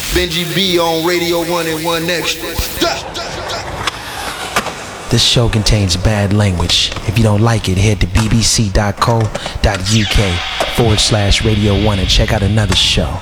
Benji B on Radio 1 and 1 Extra. This show contains bad language. If you don't like it, head to bbc.co.uk/Radio 1 and check out another show.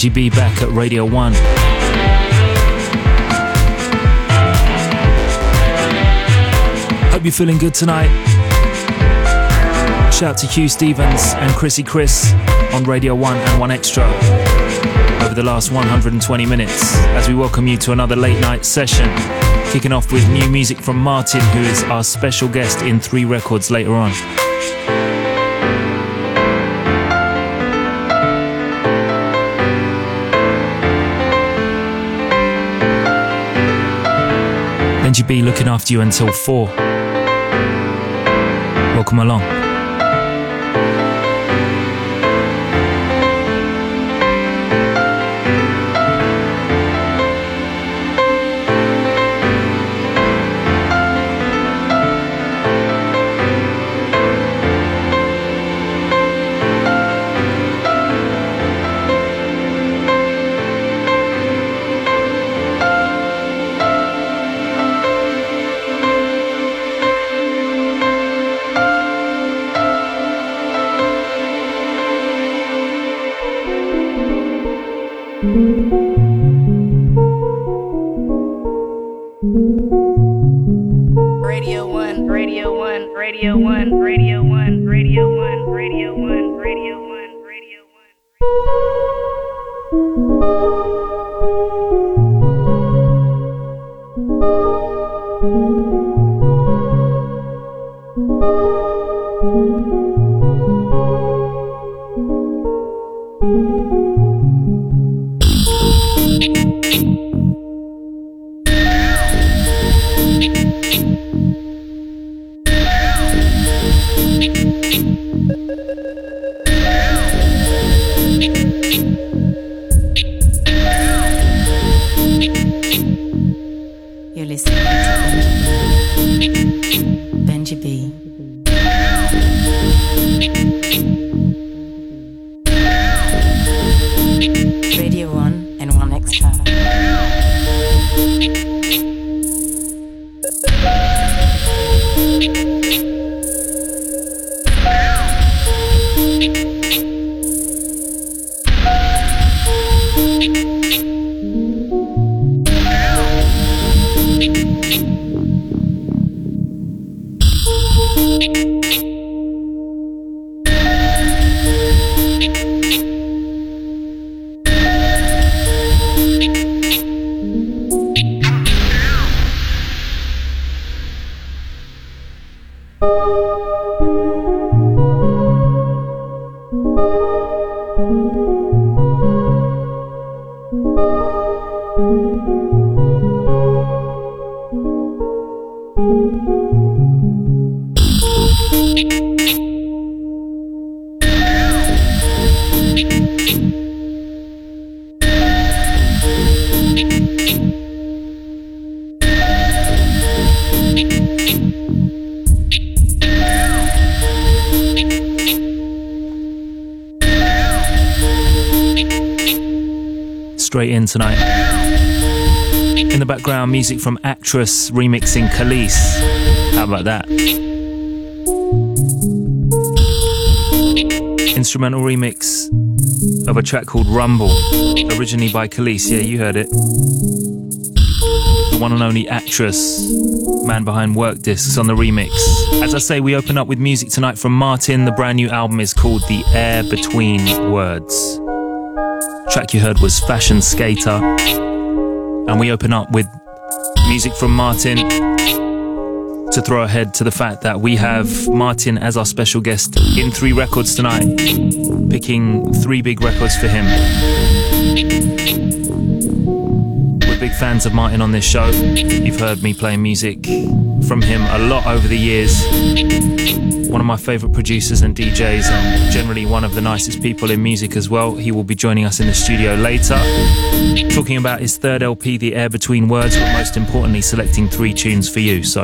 Benji B back at Radio 1. Hope you're feeling good tonight. Shout out to Hugh Stevens and Chrissy Chris on Radio 1 and 1 Extra over the last 120 minutes as we welcome you to another late night session, kicking off with new music from Martin, who is our special guest in 3 Records later on. Benji B looking after you until 4. Welcome along. Radio 1, Radio 1, Radio 1, Radio 1, Radio 1, Radio 1, Radio 1, Radio You're listening to Benji B. Radio 1 and 1 Extra. Straight in tonight. In the background, music from Actress remixing Khalees. How about that? Instrumental remix of a track called Rumble, originally by Khalees. Yeah, you heard it. The one and only Actress, man behind Work Discs, on the remix. As I say, we open up with music tonight from Martin. The brand new album is called The Air Between Words. Track you heard was Fashion Skater, and we open up with music from Martin to throw ahead to the fact that we have Martin as our special guest in 3 Records tonight, picking 3 big records for him. We're big fans of Martin on this show. You've heard me playing music from him a lot over the years. One of my favourite producers and DJs, and generally one of the nicest people in music as well. He will be joining us in the studio later, talking about his 3rd LP, The Air Between Words, but most importantly selecting 3 tunes for you, so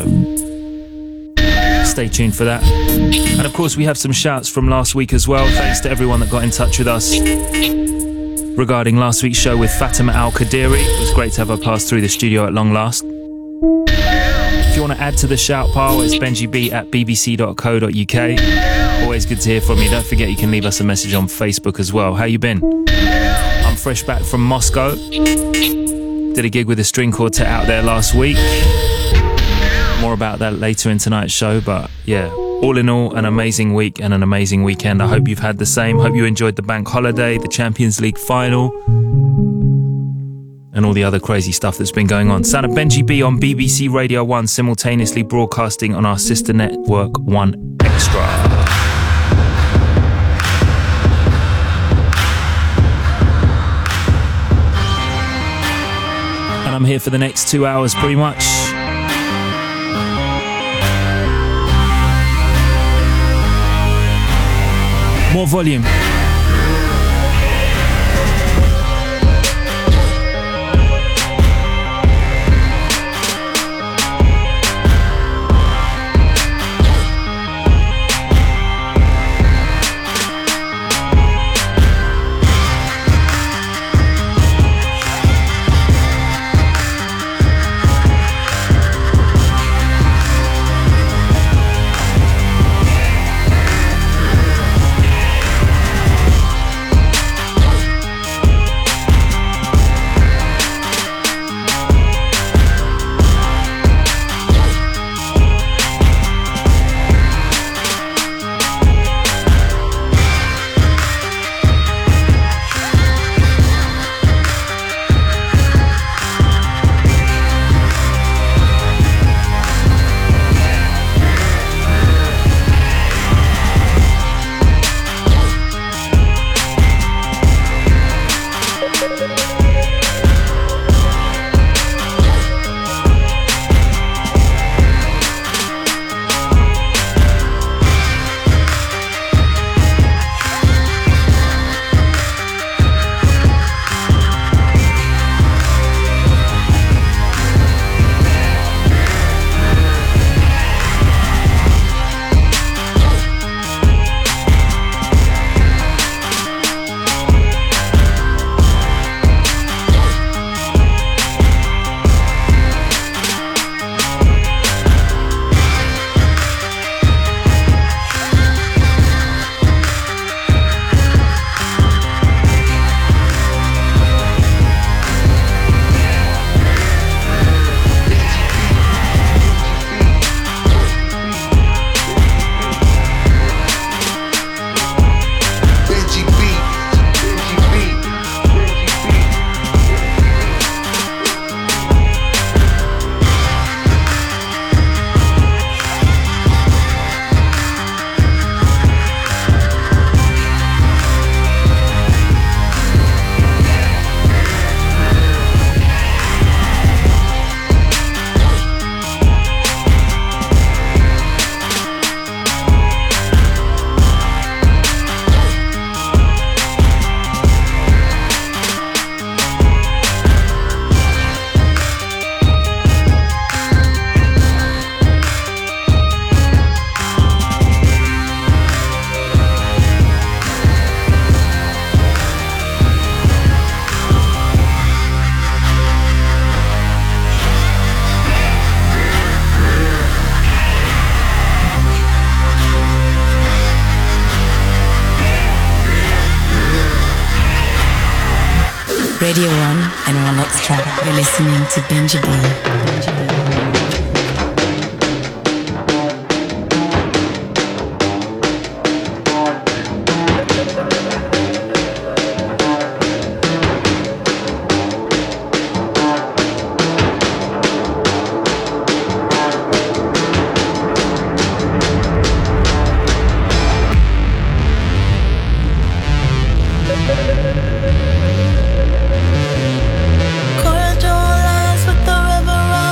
stay tuned for that. And of course we have some shouts from last week as well. Thanks to everyone that got in touch with us regarding last week's show with Fatima Al Qadiri. It was great to have her pass through the studio at long last. If you want to add to the shout pile, it's benjib@bbc.co.uk, or Always good to hear from you. Don't forget you can leave us a message on Facebook as well. How you been? I'm fresh back from Moscow. Did a gig with a string quartet out there last week. More about that later in tonight's show, but yeah, all in all, an amazing week and an amazing weekend. I hope you've had the same. Hope you enjoyed the bank holiday, the Champions League final, and all the other crazy stuff that's been going on. Sound of Benji B on BBC Radio 1, simultaneously broadcasting on our sister network 1 Extra. And I'm here for the next 2 hours pretty much. More volume. Radio 1 and 1 Extra. You're listening to Benji B. Corridor lines with the river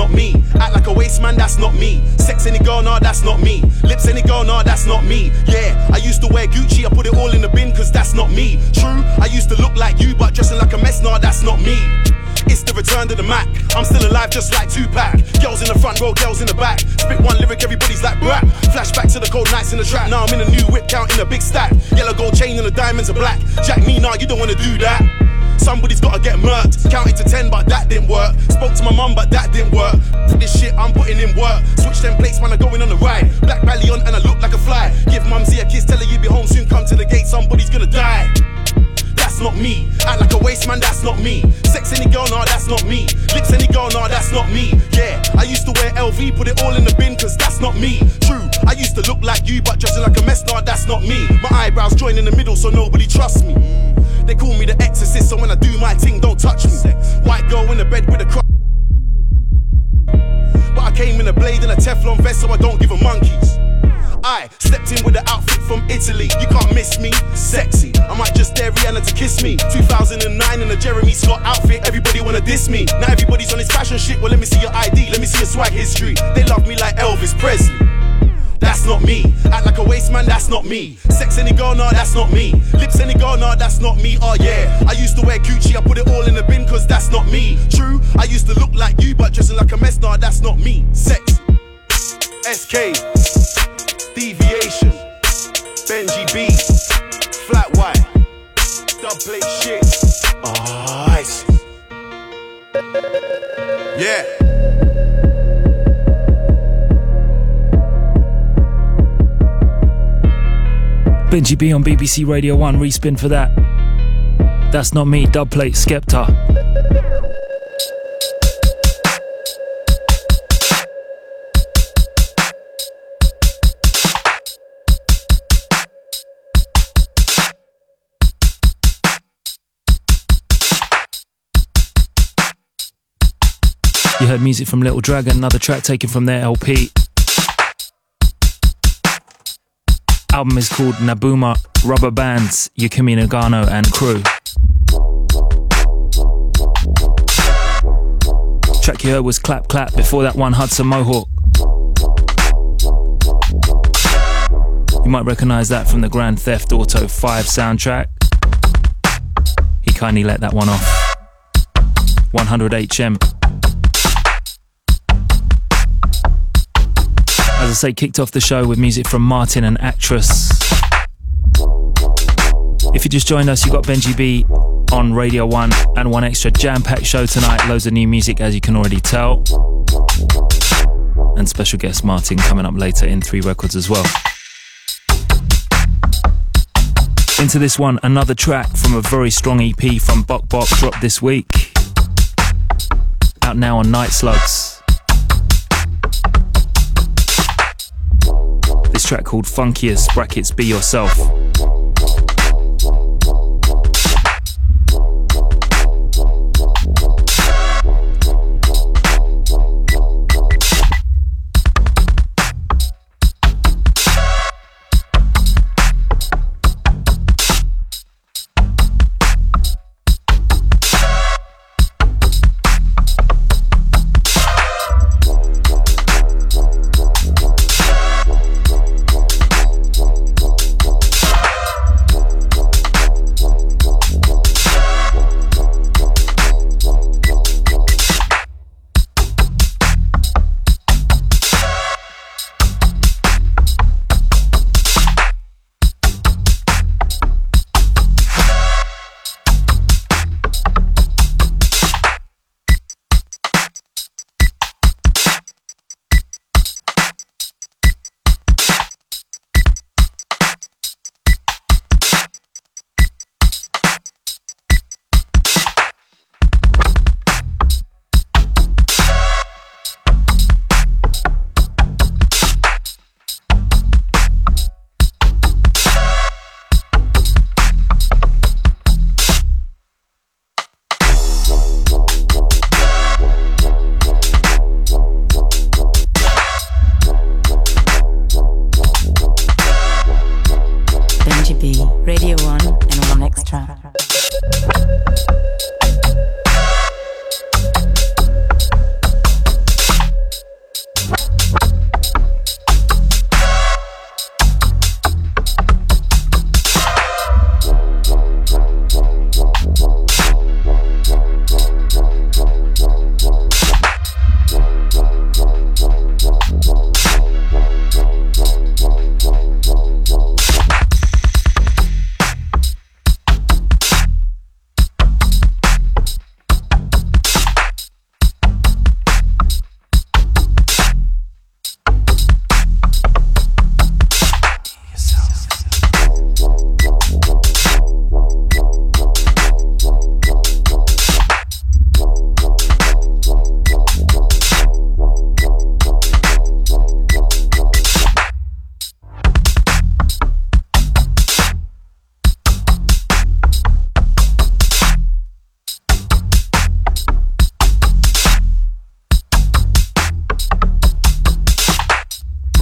not me. Act like a waste man, that's not me. Sex any girl, nah, that's not me. Lips any girl, nah, that's not me. Yeah, I used to wear Gucci, I put it all in the bin, cause that's not me. True, I used to look like you, but dressing like a mess, nah, that's not me. It's the return to the Mac. I'm still alive just like Tupac. Girls in the front row, girls in the back. Spit one lyric, everybody's like brap. Flashback to the cold nights in the trap. Now I'm in a new whip, counting a big stack. Yellow gold chain and the diamonds are black. Jack me, nah, you don't wanna do that. Somebody's gotta get murked. Counted to 10, but that didn't work. Spoke to my mum, but that didn't work. This shit, I'm putting in work. Switch them plates, man, I'm going on the ride. Black belly on and I look like a fly. Give mumsy a kiss, tell her you be home soon. Come to the gate, somebody's gonna die. That's not me. Act like a waste man, that's not me. Sex any girl, nah, that's not me. Lips any girl, nah, that's not me. Yeah, I used to wear LV, put it all in the bin, cause that's not me. True, I used to look like you, but dressing like a mess, nah, that's not me. My eyebrows join in the middle, so nobody trusts me. They call me the exorcist, so when I do my thing, don't touch me. White girl in the bed with a cross. But I came in a blade and a Teflon vest, so I don't give a monkeys. I stepped in with an outfit from Italy. You can't miss me, sexy. I might just dare Rihanna to kiss me. 2009 in a Jeremy Scott outfit. Everybody wanna diss me. Now everybody's on this fashion shit. Well, let me see your ID, let me see your swag history. They love me like Elvis Presley. That's not me. Act like a waste man, that's not me. Sex any girl, nah, that's not me. Lips any girl, nah, that's not me. Oh yeah, I used to wear Gucci, I put it all in the bin, cause that's not me. True, I used to look like you, but dressing like a mess, nah, that's not me. Sex, SK, Deviation, Benji B, Flat White, dub plate shit. Ice. Yeah. Benji B on BBC Radio 1, respin for that. That's not me, dubplate, Skepta. You heard music from Little Dragon, another track taken from their LP. Album is called Nabuma, Rubber Bands, Yukimi Nagano and Crew. Track you heard was Clap Clap, before that one Hudson Mohawk. You might recognise that from the Grand Theft Auto 5 soundtrack. He kindly let that one off. 100 HM. As I say, kicked off the show with music from Martin and Actress. If you just joined us, you got Benji B on Radio 1 and one extra jam-packed show tonight. Loads of new music, as you can already tell. And special guest Martin coming up later in 3 Records as well. Into this one, another track from a very strong EP from Bok Bok, dropped this week. Out now on Night Slugs. This track called Funkiest brackets Be Yourself.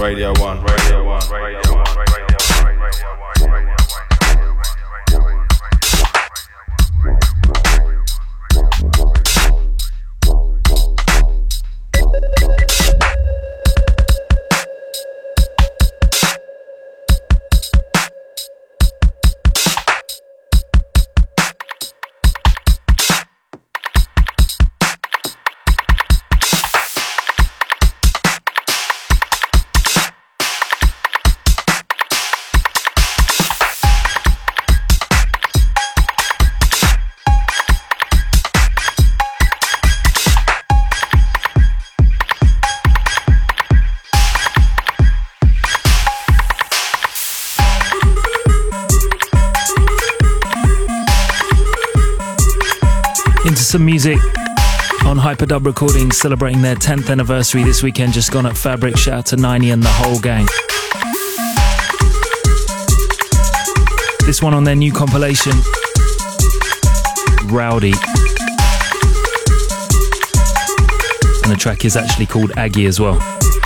Radio 1, Radio 1, Radio 1, Radio 1, Radio 1. Some music on Hyperdub Recordings celebrating their 10th anniversary this weekend, just gone at Fabric. Shout out to 90 and the whole gang. This one on their new compilation, Rowdy, and the track is actually called Aggie as well.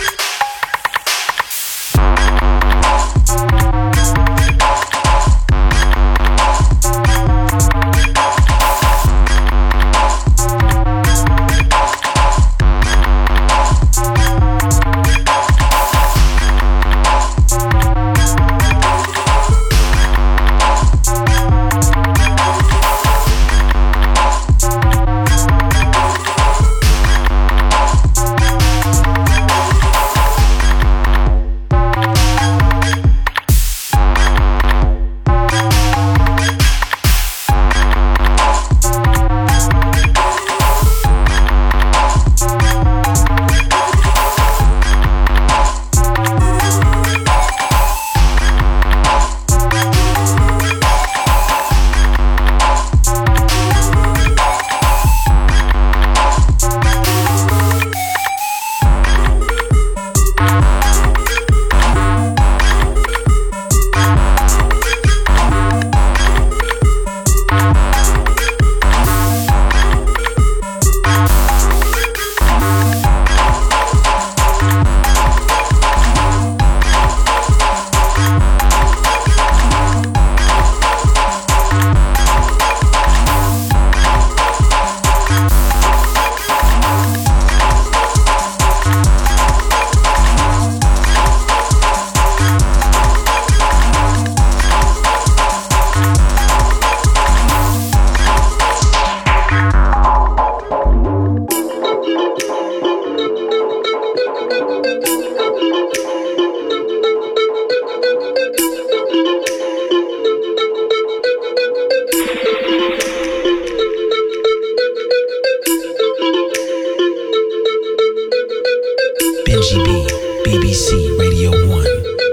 BBC Radio 1.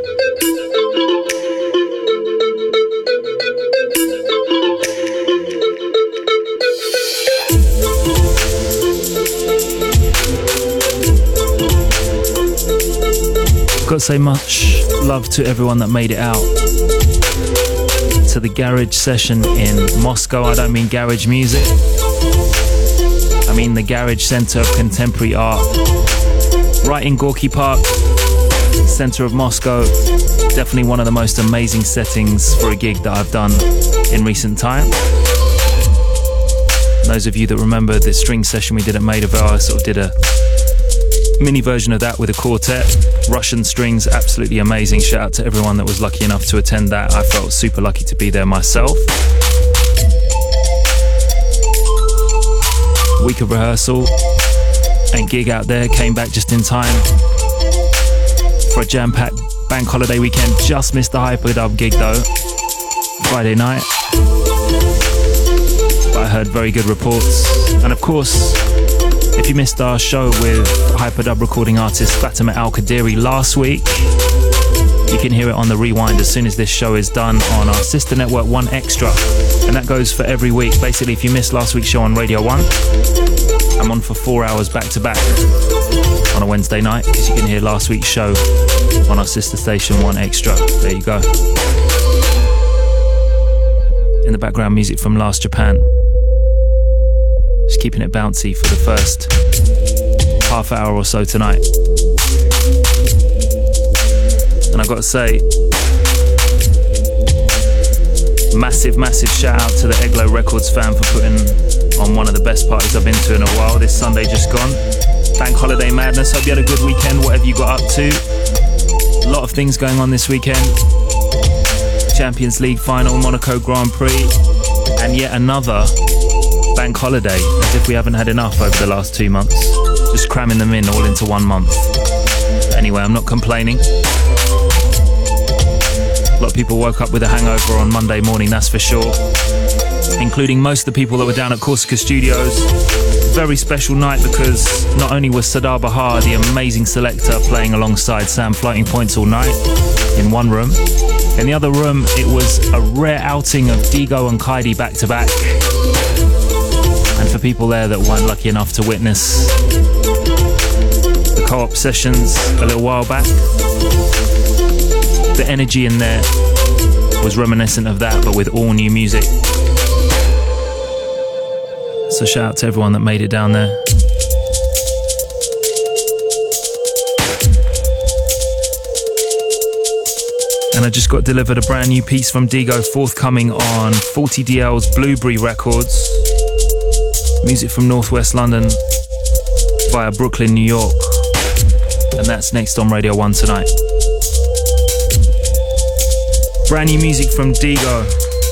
Got to say much love to everyone that made it out to the garage session in Moscow. I don't mean garage music, I mean the Garage Center of Contemporary Art, right in Gorky Park, center of Moscow. Definitely one of the most amazing settings for a gig that I've done in recent time. Those of you that remember the string session we did at Maidavale, I sort of did a mini version of that with a quartet, Russian strings, absolutely amazing. Shout out to everyone that was lucky enough to attend that. I felt super lucky to be there myself. Week of rehearsal and gig out there, came back just in time for a jam-packed bank holiday weekend. Just missed the Hyperdub gig though, Friday night, but I heard very good reports. And of course, if you missed our show with Hyperdub recording artist Fatima Al Qadiri last week, you can hear it on the rewind as soon as this show is done on our sister network 1Extra, and that goes for every week. Basically, if you missed last week's show on Radio 1, I'm on for 4 hours back to back on a Wednesday night, because you can hear last week's show on our sister station 1Extra. There you go. In the background, music from Last Japan. Just keeping it bouncy for the first half hour or so tonight. And I got to say, massive shout out to the Eglo Records fam for putting on one of the best parties I've been to in a while. This Sunday just gone. Bank holiday madness. Hope you had a good weekend, whatever you got up to. A lot of things going on this weekend. Champions League final, Monaco Grand Prix, and yet another bank holiday, as if we haven't had enough over the last 2 months. Just cramming them in all into 1 month. But anyway, I'm not complaining. A lot of people woke up with a hangover on Monday morning, that's for sure. Including most of the people that were down at Corsica Studios. Very special night because not only was Sadar Bahar, the amazing selector, playing alongside Sam Floating Points all night in one room. In the other room, it was a rare outing of Digo and Kaidi back to back. And for people there that weren't lucky enough to witness the co-op sessions a little while back, the energy in there was reminiscent of that, but with all new music. So shout out to everyone that made it down there. And I just got delivered a brand new piece from Digo, forthcoming on 40DL's Blueberry Records. Music from Northwest London via Brooklyn, New York. And that's next on Radio 1 tonight. Brand new music from Digo.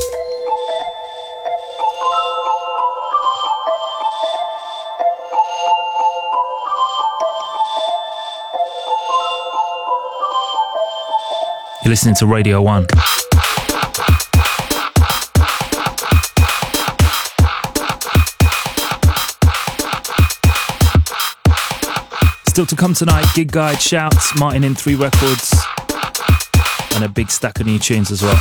You're listening to Radio 1. Still to come tonight, Gig Guide, Shouts, Martin in 3 Records, and a big stack of new tunes as well.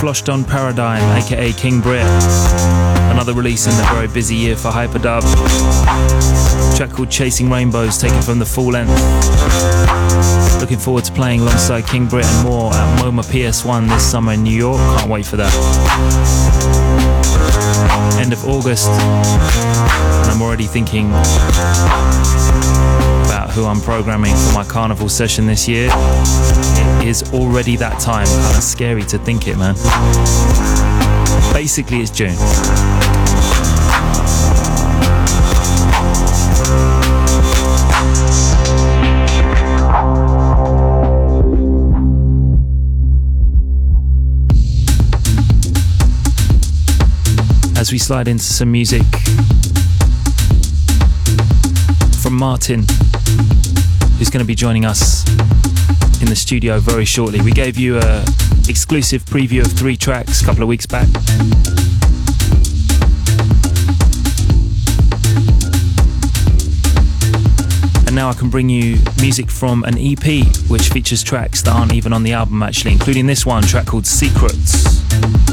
Floshed on Paradigm, aka King Brit. Another release in the very busy year for Hyperdub. A track called Chasing Rainbows, taken from the full length. Looking forward to playing alongside King Brit and more at MoMA PS1 this summer in New York. Can't wait for that. End of August, and I'm already thinking about who I'm programming for my carnival session this year. It is already that time. Kind of scary to think it, man. Basically, it's June. As we slide into some music from Martin, who's going to be joining us in the studio very shortly. We gave you an exclusive preview of 3 tracks a couple of weeks back. And now I can bring you music from an EP which features tracks that aren't even on the album actually, including this one, track called Secrets.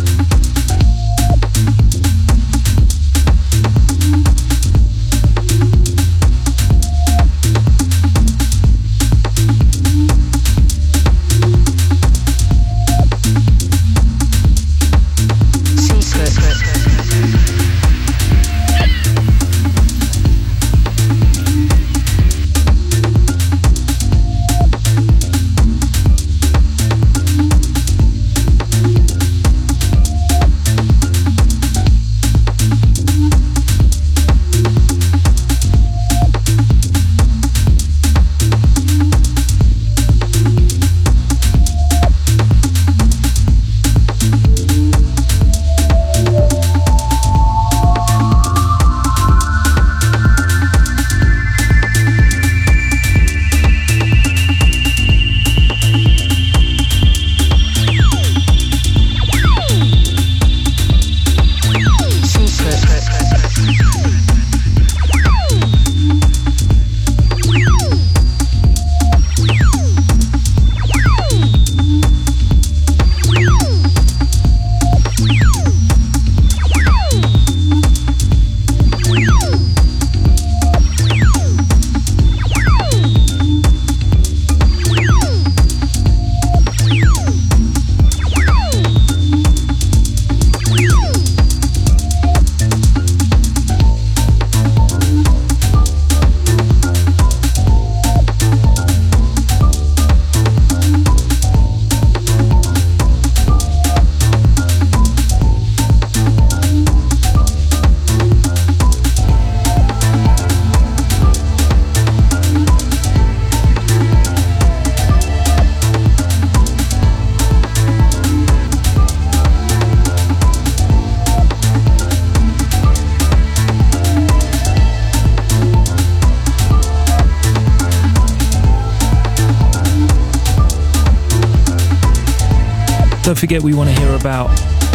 Don't forget, we want to hear about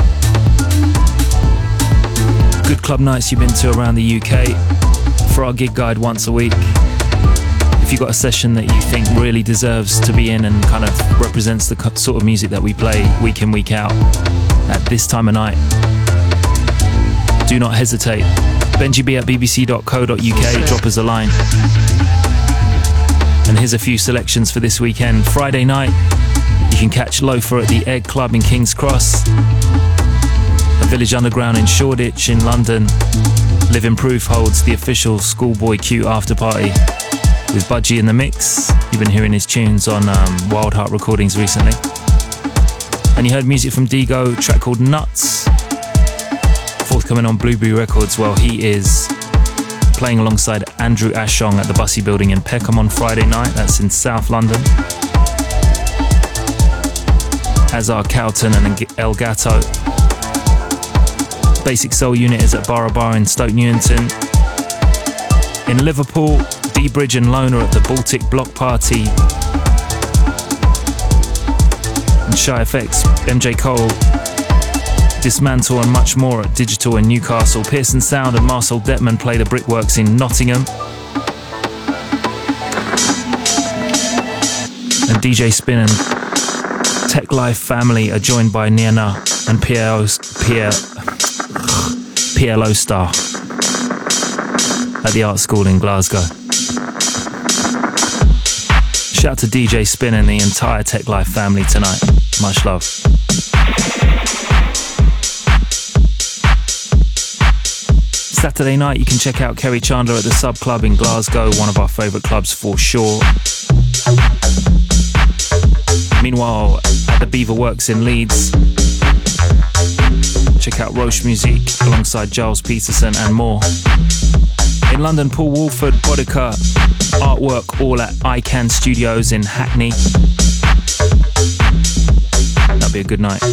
good club nights you've been to around the UK for our gig guide once a week. If you've got a session that you think really deserves to be in and kind of represents the sort of music that we play week in, week out at this time of night, do not hesitate. benjib@bbc.co.uk, drop us a line. And here's a few selections for this weekend. Friday night, you can catch Loafer at the Egg Club in King's Cross, a Village Underground in Shoreditch in London. Living Proof holds the official Schoolboy Q after party with Budgie in the mix. You've been hearing his tunes on Wild Heart Recordings recently. And you heard music from Digo, a track called Nuts, forthcoming on Blueberry Records. Well, he is playing alongside Andrew Ashong at the Bussey Building in Peckham on Friday night. That's in South London. As are Cowton and El Gato. Basic Soul Unit is at Barra Bar in Stoke Newington. In Liverpool, D-Bridge and Loner at the Baltic Block Party. And Shy FX, MJ Cole, Dismantle and much more at Digital in Newcastle. Pearson Sound and Marcel Detman play the Brickworks in Nottingham. And DJ Spin and Tech Life family are joined by Niana and PLO Star at the Art School in Glasgow. Shout to DJ Spin and the entire Tech Life family tonight. Much love. Saturday night you can check out Kerry Chandler at the Sub Club in Glasgow, one of our favourite clubs for sure. Meanwhile, at the Beaver Works in Leeds, check out Roche Music alongside Giles Peterson and more. In London, Paul Wolford, Bodica, artwork all at iCan Studios in Hackney. That'll be a good night.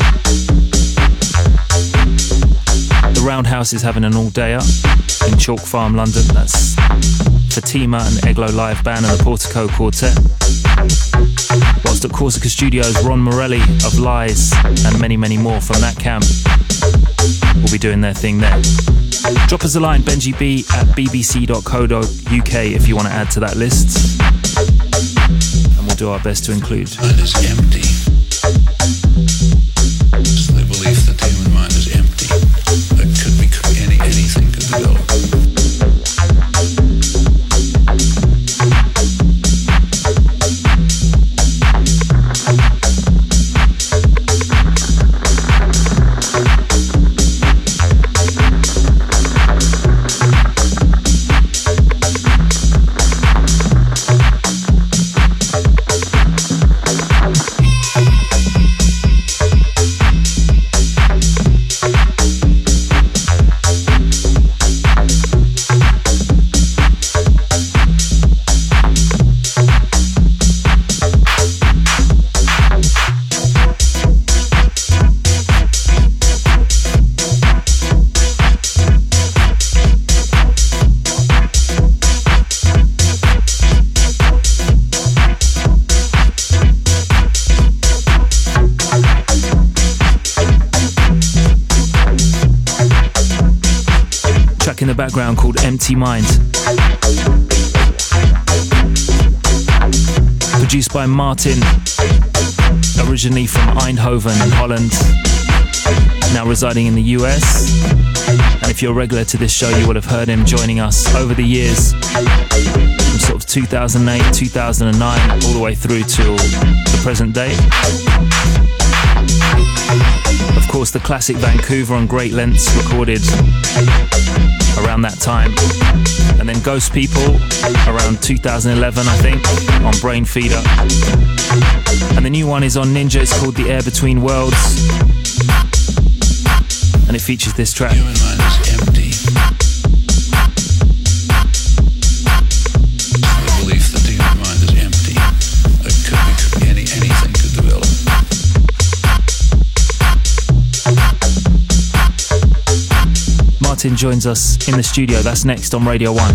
The Roundhouse is having an all-dayer in Chalk Farm, London. That's Fatima and Eglo Live Band and the Portico Quartet. Whilst at Corsica Studios, Ron Morelli of Lies and many, many more from that camp will be doing their thing there. Drop us a line, Benji B at bbc.co.uk if you want to add to that list. And we'll do our best to include. The mind is empty. It's the belief that the human mind is empty. That could be anything could develop. In the background called Empty Mind, produced by Martin, originally from Eindhoven in Holland, now residing in the US. And if you're a regular to this show, you would have heard him joining us over the years, from sort of 2008, 2009, all the way through till the present day. Of course, the classic Vancouver on great lengths recorded around that time, and then Ghost People around 2011, I think, on Brain Feeder. And the new one is on Ninja. It's called The Air Between Worlds, and it features this track. Human mind is empty. The belief that the human mind is empty. That could be anything could develop. Martin joins us in the studio. That's next on Radio 1.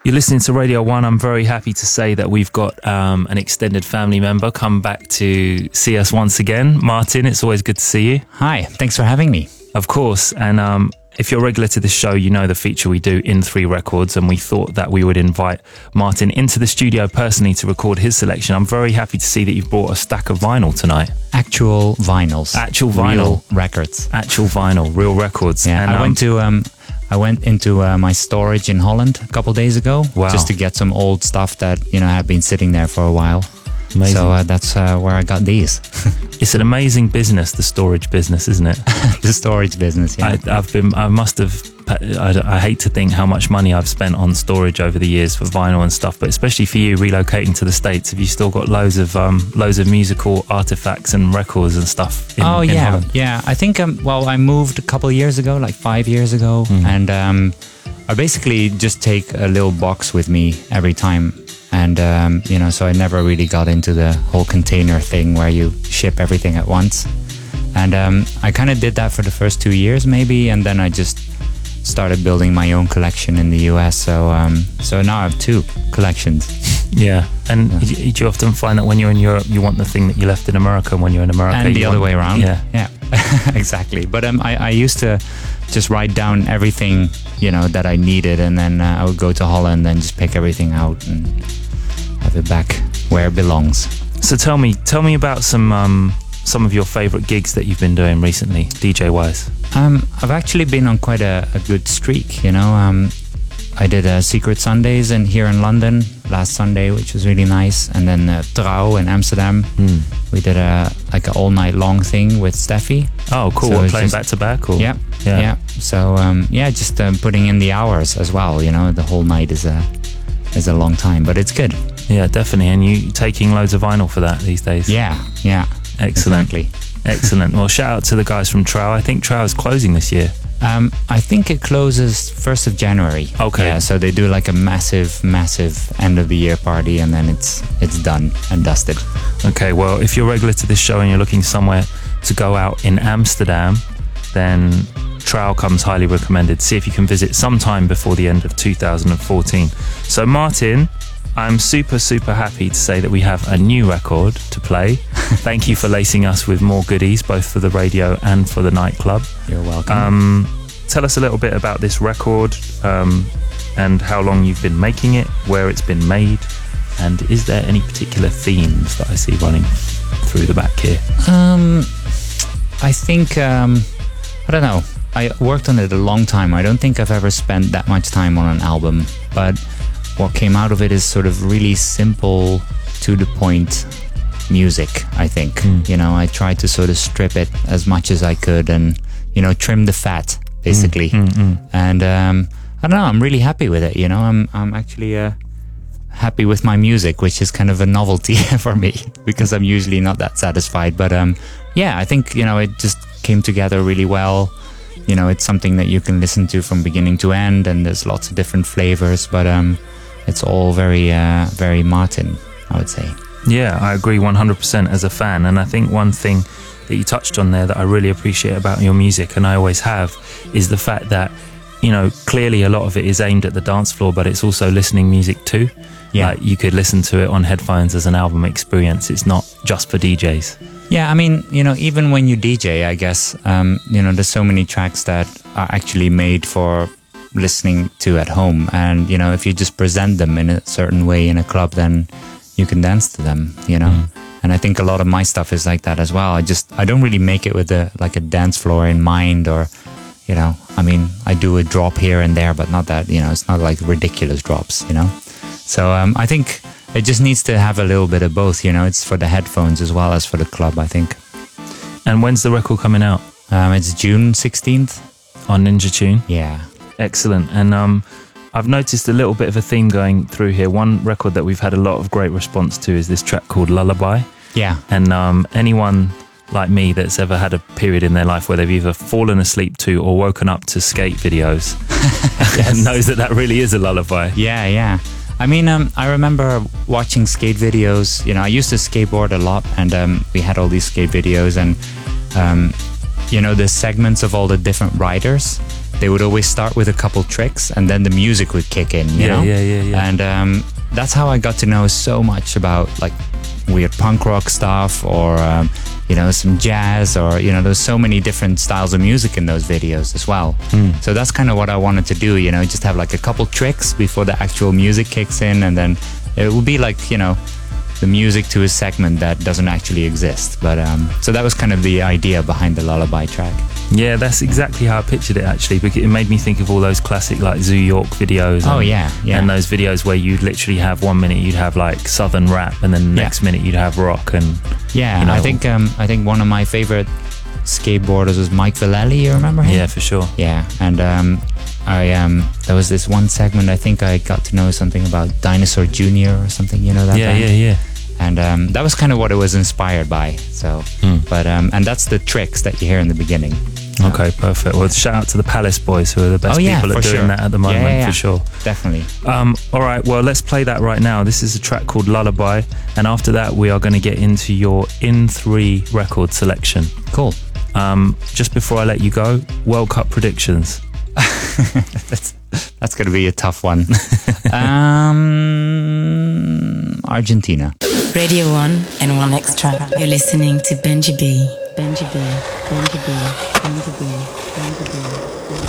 You're listening to Radio 1. I'm very happy to say that we've got an extended family member come back to see us once again. Martin, it's always good to see you. Hi, thanks for having me. Of course, and if you're regular to this show, you know the feature we do in 3 records, and we thought that we would invite Martin into the studio personally to record his selection. I'm very happy to see that you've brought a stack of vinyl tonight. Actual vinyls. Actual vinyl. Real records. Actual vinyl, real records. Yeah, and I went into my storage in Holland a couple days ago, just to get some old stuff that, had been sitting there for a while. Amazing. So that's where I got these. It's an amazing business, the storage business, isn't it? The storage business, yeah. I hate to think how much money I've spent on storage over the years for vinyl and stuff, but especially for you relocating to the States, have you still got loads of musical artifacts and records and stuff in Holland? Yeah. I think, I moved a couple of years ago, like 5 years ago, and I basically just take a little box with me every time. And, so I never really got into the whole container thing where you ship everything at once. And I kind of did that for the first 2 years maybe, and then I just started building my own collection in the US. So now I have 2 collections. Yeah. And do you often find that when you're in Europe, you want the thing that you left in America, and when you're in America, and the other way around? Yeah. Exactly. But I used to just write down everything, that I needed, and then I would go to Holland and just pick everything out and have it back where it belongs. So tell me about some of your favorite gigs that you've been doing recently, DJ wise. I've actually been on quite a good streak, I did Secret Sundays here in London last Sunday, which was really nice, and then Trouw in Amsterdam. We did an all night long thing with Steffi. Oh, cool! So playing back to back, or yeah. So just putting in the hours as well. The whole night is a long time, but it's good. Yeah, definitely. And you taking loads of vinyl for that these days? Yeah. Excellent. Exactly. Excellent. Well, shout out to the guys from Trouw. I think Trouw is closing this year. I think it closes 1st of January. Okay. Yeah, so they do like a massive end of the year party, and then it's done and dusted. Okay, well, if you're regular to this show and you're looking somewhere to go out in Amsterdam, then Trouw comes highly recommended. See if you can visit sometime before the end of 2014. So Martin, I'm super, super happy to say that we have a new record to play. Thank you for lacing us with more goodies, both for the radio and for the nightclub. You're welcome. Tell us a little bit about this record, and how long you've been making it, where it's been made, and is there any particular themes that I see running through the back here? I think, I don't know. I worked on it a long time. I don't think I've ever spent that much time on an album, but what came out of it is sort of really simple, to the point music, I think. I tried to sort of strip it as much as I could and, trim the fat, basically. And I don't know, I'm really happy with it, I'm actually happy with my music, which is kind of a novelty for me because I'm usually not that satisfied. But I think, it just came together really well. It's something that you can listen to from beginning to end, and there's lots of different flavors, but it's all very, very Martin, I would say. Yeah, I agree 100% as a fan. And I think one thing that you touched on there that I really appreciate about your music, and I always have, is the fact that, clearly a lot of it is aimed at the dance floor, but it's also listening music too. Yeah. Like you could listen to it on headphones as an album experience. It's not just for DJs. Yeah, I mean, even when you DJ, I guess, there's so many tracks that are actually made for listening to at home. And, if you just present them in a certain way in a club, then you can dance to them, And I think a lot of my stuff is like that as well. I don't really make it with a dance floor in mind, or, I do a drop here and there, but not that, it's not like ridiculous drops, So I think it just needs to have a little bit of both, it's for the headphones as well as for the club, I think. And when's the record coming out? It's June 16th. On Ninja Tune? Yeah. Excellent. And I've noticed a little bit of a theme going through here. One record that we've had a lot of great response to is this track called Lullaby. Yeah. And anyone like me that's ever had a period in their life where they've either fallen asleep to or woken up to skate videos knows that really is a lullaby. Yeah. I mean, I remember watching skate videos. I used to skateboard a lot, and we had all these skate videos, and the segments of all the different riders, they would always start with a couple tricks and then the music would kick in, you know? Yeah. And that's how I got to know so much about like weird punk rock stuff or, you know, some jazz or, you know, there's so many different styles of music in those videos as well. So that's kind of what I wanted to do, you know, just have like a couple tricks before the actual music kicks in, and then it would be like, you know, the music to a segment that doesn't actually exist. But so that was kind of the idea behind the Lullaby track. Yeah, that's exactly how I pictured it actually, because it made me think of all those classic like Zoo York videos. Oh yeah. And those videos where you'd literally have 1 minute you'd have like southern rap, and then the next minute you'd have rock, and yeah, you know, I think one of my favorite skateboarders was Mike Vallely. You remember him? Yeah, for sure. Yeah, and there was this one segment, I think I got to know something about Dinosaur Jr. or something, you know that band? Yeah. And that was kind of what it was inspired by. So, but and that's the tricks that you hear in the beginning. Okay, perfect. Well, shout out to the Palace Boys, who are the best people at doing that at the moment, for sure. Definitely. All right, well, let's play that right now. This is a track called Lullaby, and after that, we are going to get into your In 3 record selection. Cool. Just before I let you go, World Cup predictions. That's going to be a tough one. Argentina. Radio 1 and 1Xtra. You're listening to Benji B. Benji B. Benji B. Benji B. Benji B.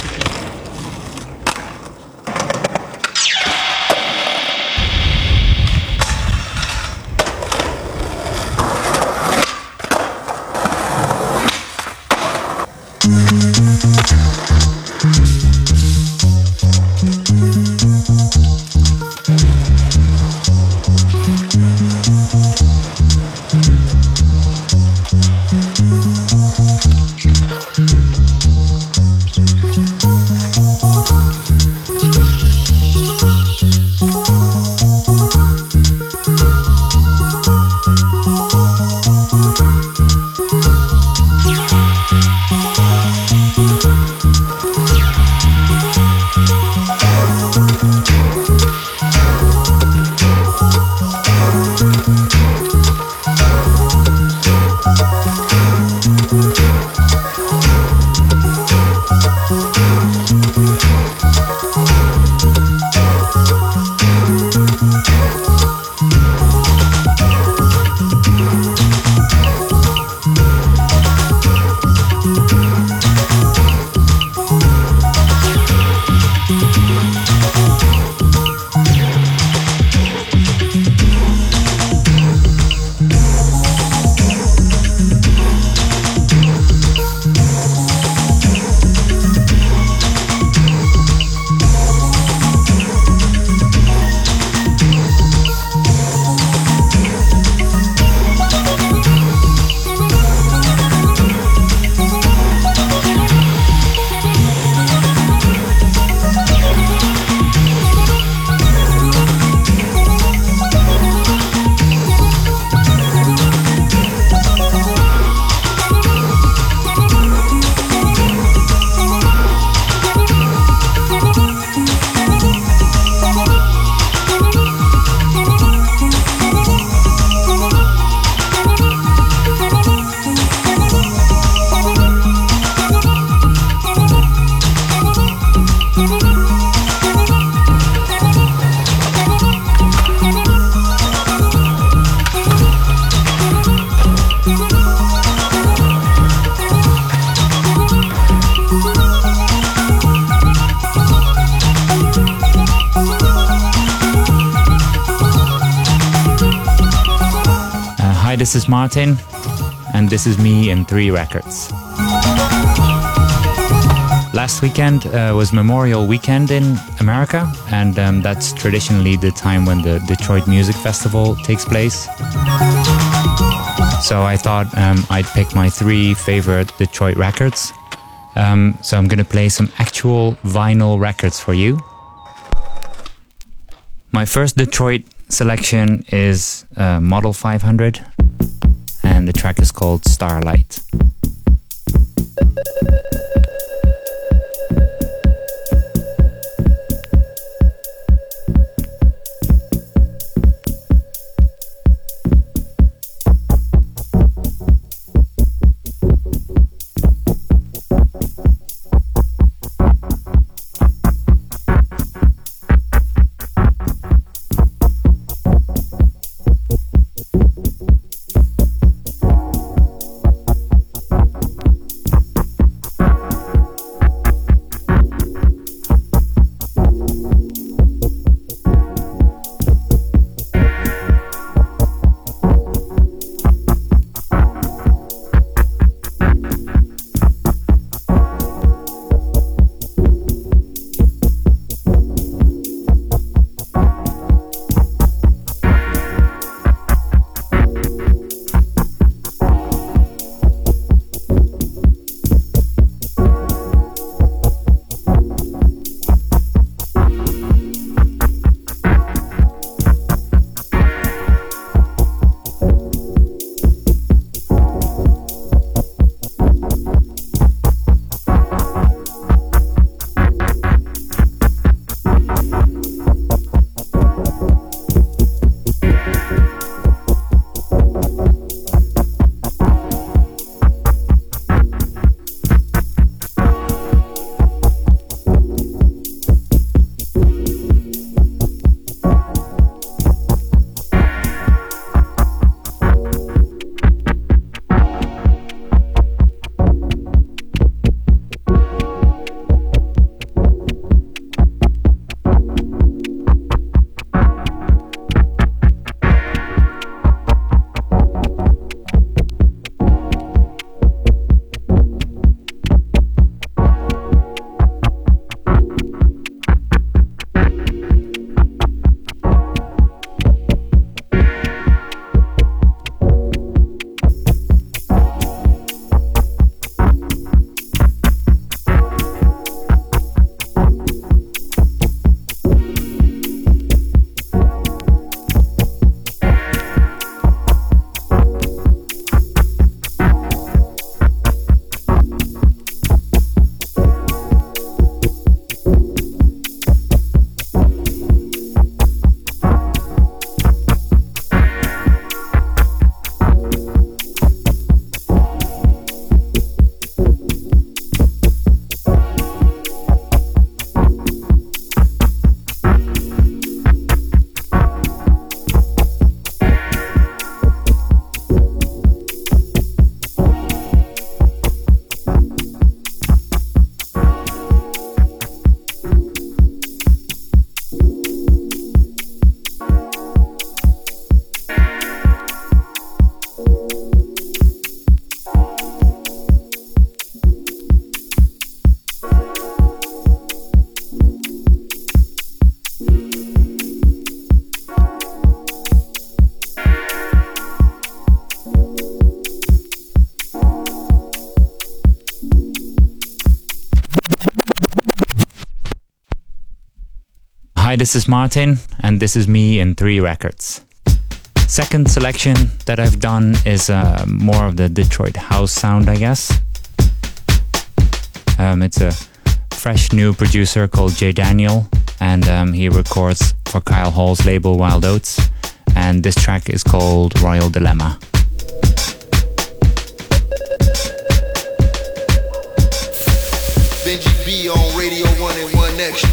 Hi, this is Martin, and this is me in 3 records. Last weekend was Memorial Weekend in America, and that's traditionally the time when the Detroit Music Festival takes place. So I thought I'd pick my 3 favorite Detroit records. So I'm gonna play some actual vinyl records for you. My first Detroit selection is Model 500, and the track is called Starlight. Hi, this is Martin, and this is me in 3 records. Second selection that I've done is more of the Detroit house sound, I guess. It's a fresh new producer called Jay Daniel, and he records for Kyle Hall's label Wild Oats, and this track is called Royal Dilemma. Benji B on Radio 1 and 1 Next.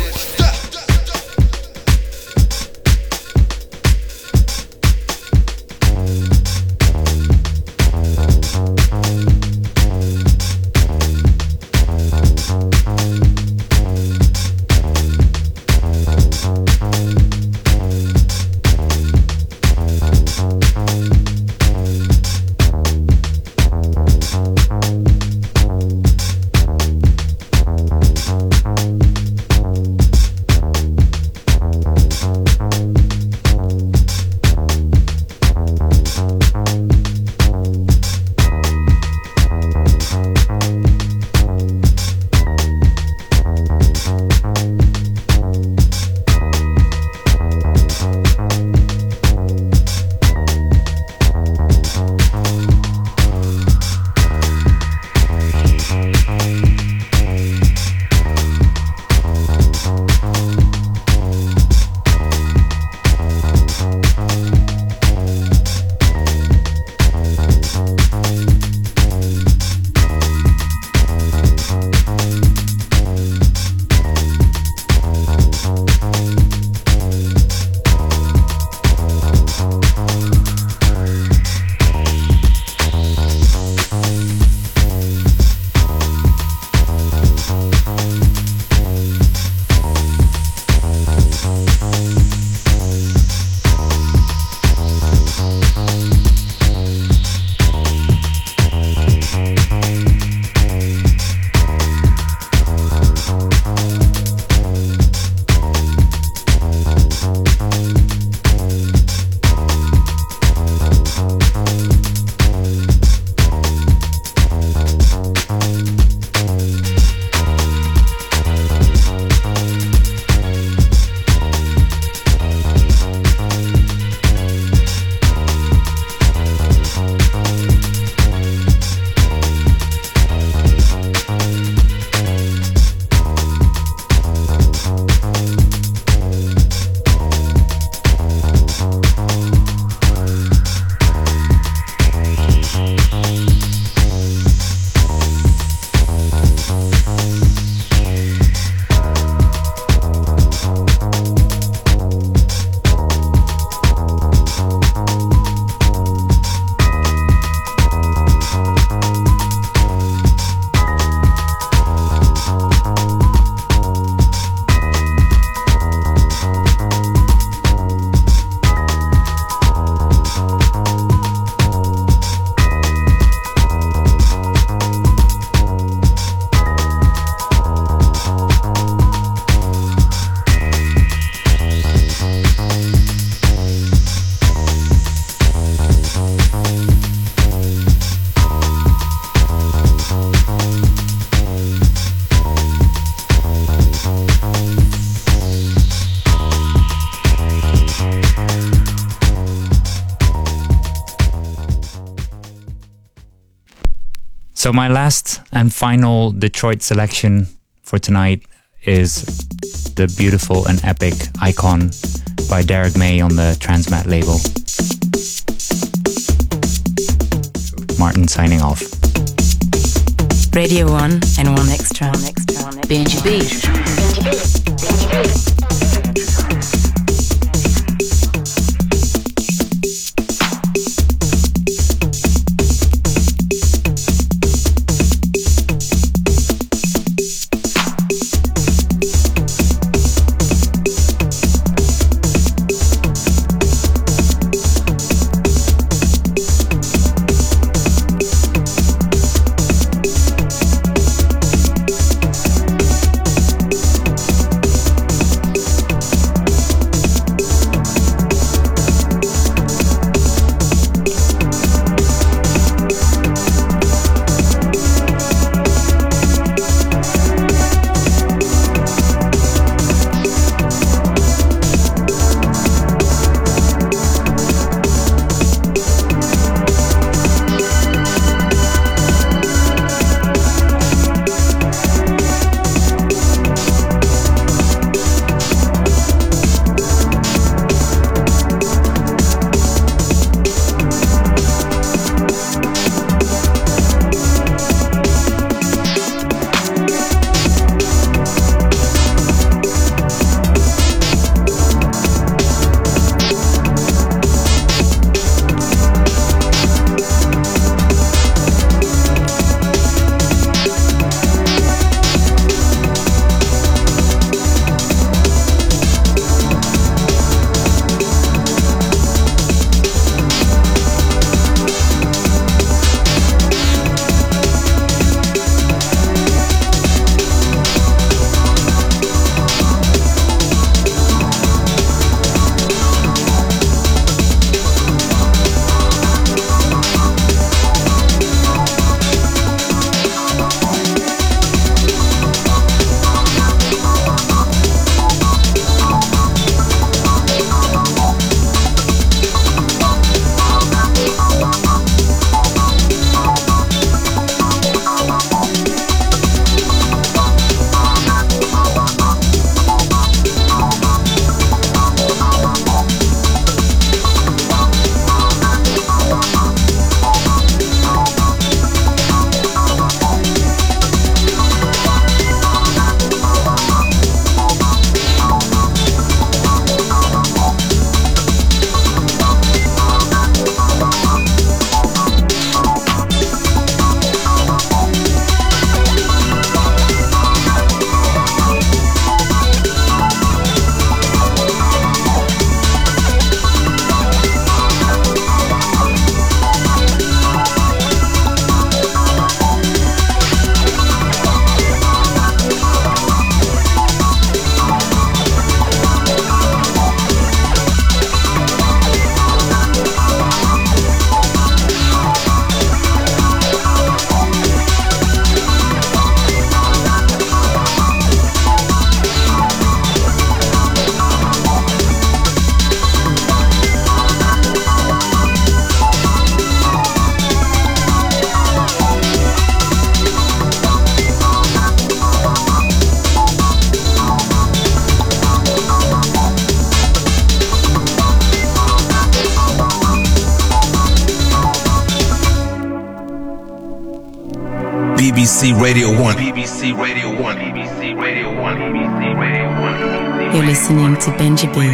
So my last and final Detroit selection for tonight is the beautiful and epic Icon by Derek May on the Transmat label. Martin signing off. Radio 1 and 1 Extra. Benji B. BBC Radio 1. BBC Radio 1. BBC Radio 1. BBC Radio 1. You're listening to Benji B.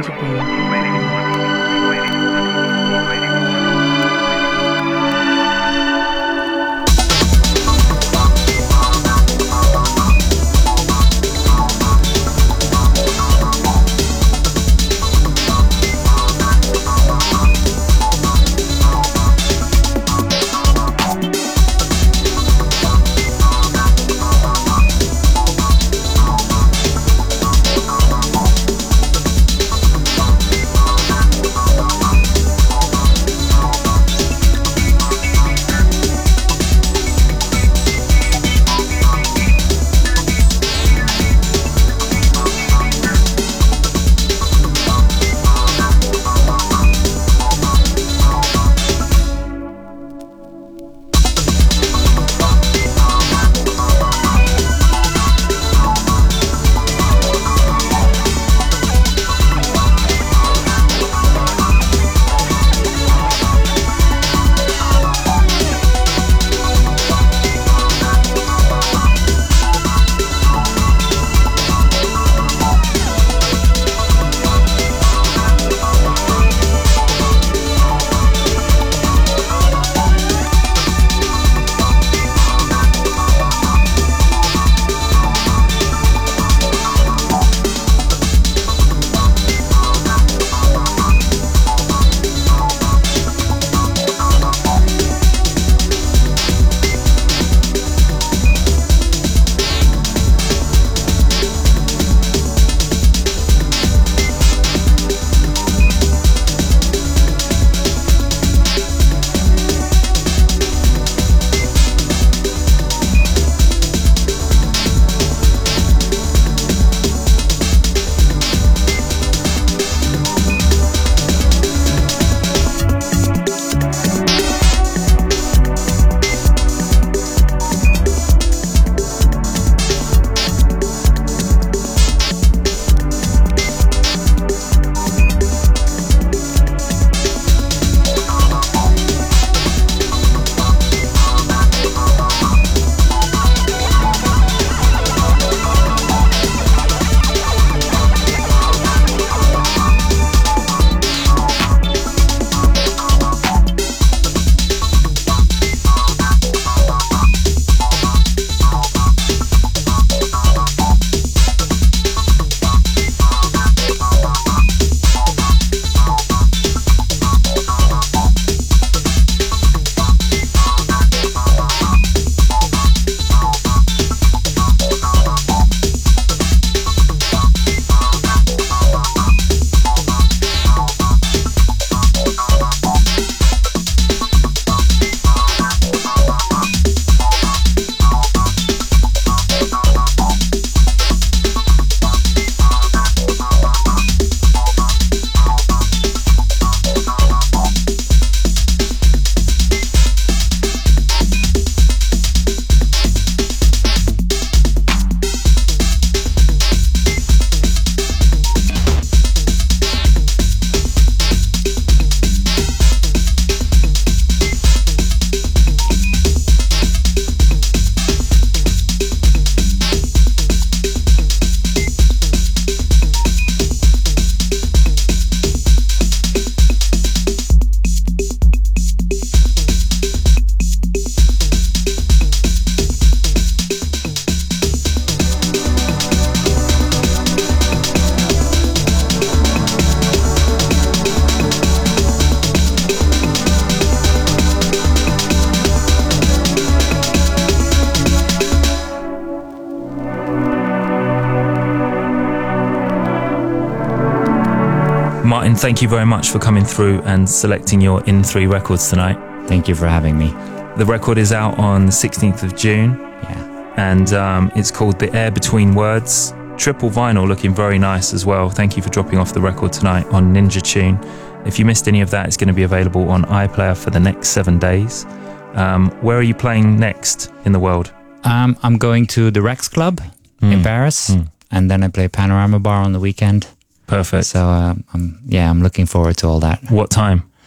Martin, thank you very much for coming through and selecting your In3 records tonight. Thank you for having me. The record is out on the 16th of June. Yeah. And it's called The Air Between Words. Triple vinyl, looking very nice as well. Thank you for dropping off the record tonight on Ninja Tune. If you missed any of that, it's going to be available on iPlayer for the next 7 days. Where are you playing next in the world? I'm going to the Rex Club in Paris, and then I play Panorama Bar on the weekend. Perfect. So I'm looking forward to all that. What time?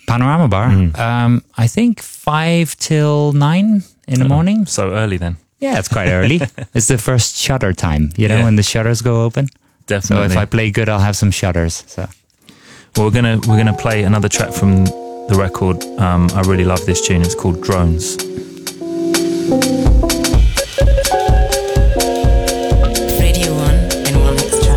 Panorama Bar. I think 5 till 9 in the morning. So early then. Yeah, it's quite early. It's the first shutter time, you know, Yeah. when the shutters go open. Definitely. So if I play good, I'll have some shutters. So Well, we're gonna play another track from the record. I really love this tune. It's called Drones. Radio 1 and one extra.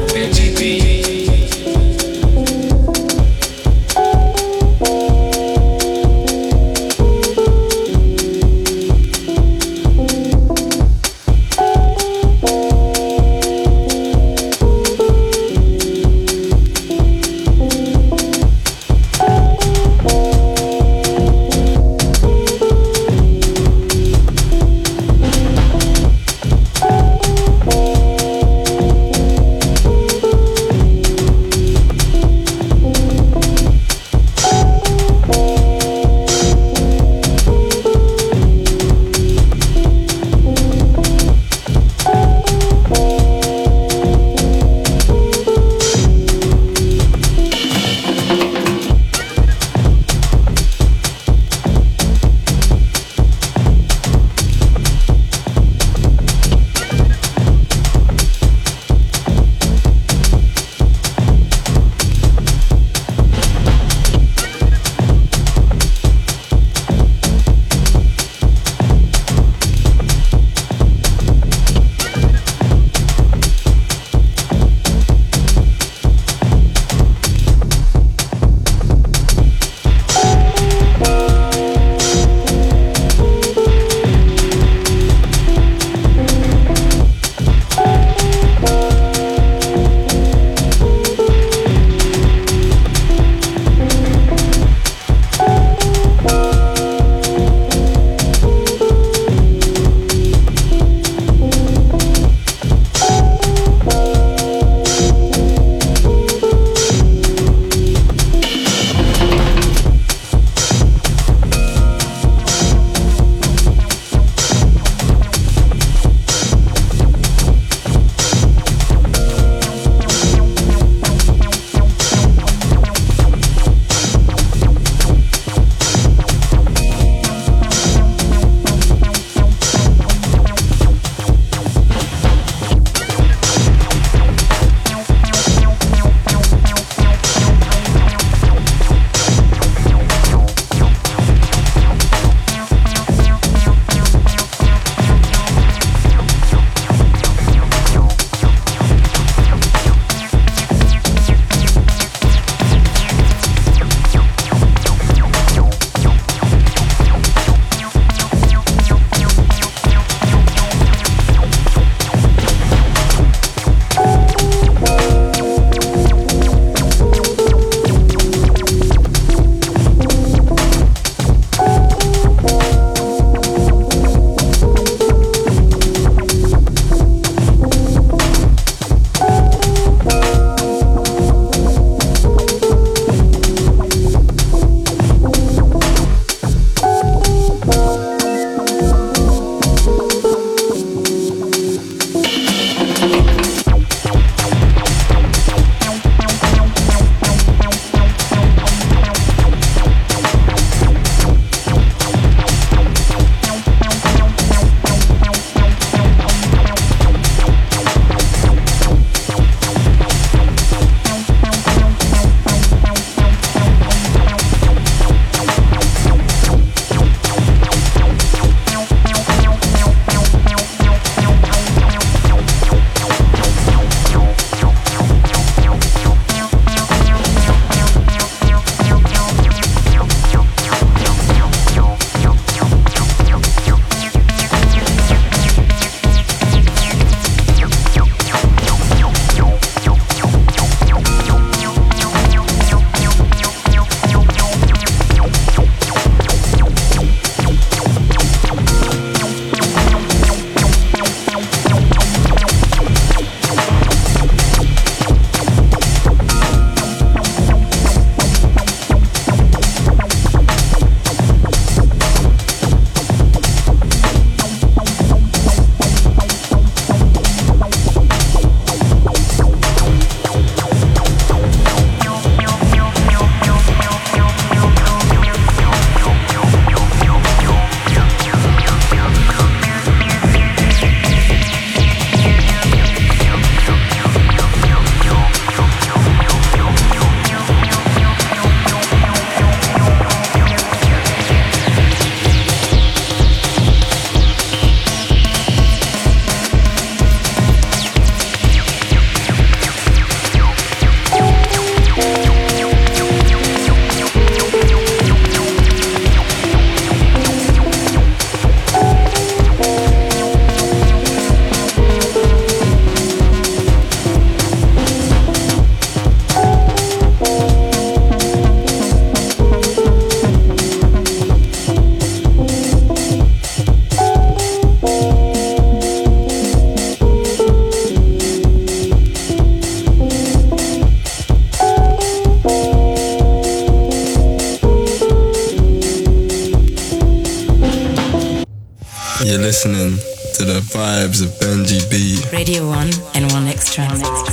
You're listening to the vibes of Benji B. Radio 1 and 1 Extra.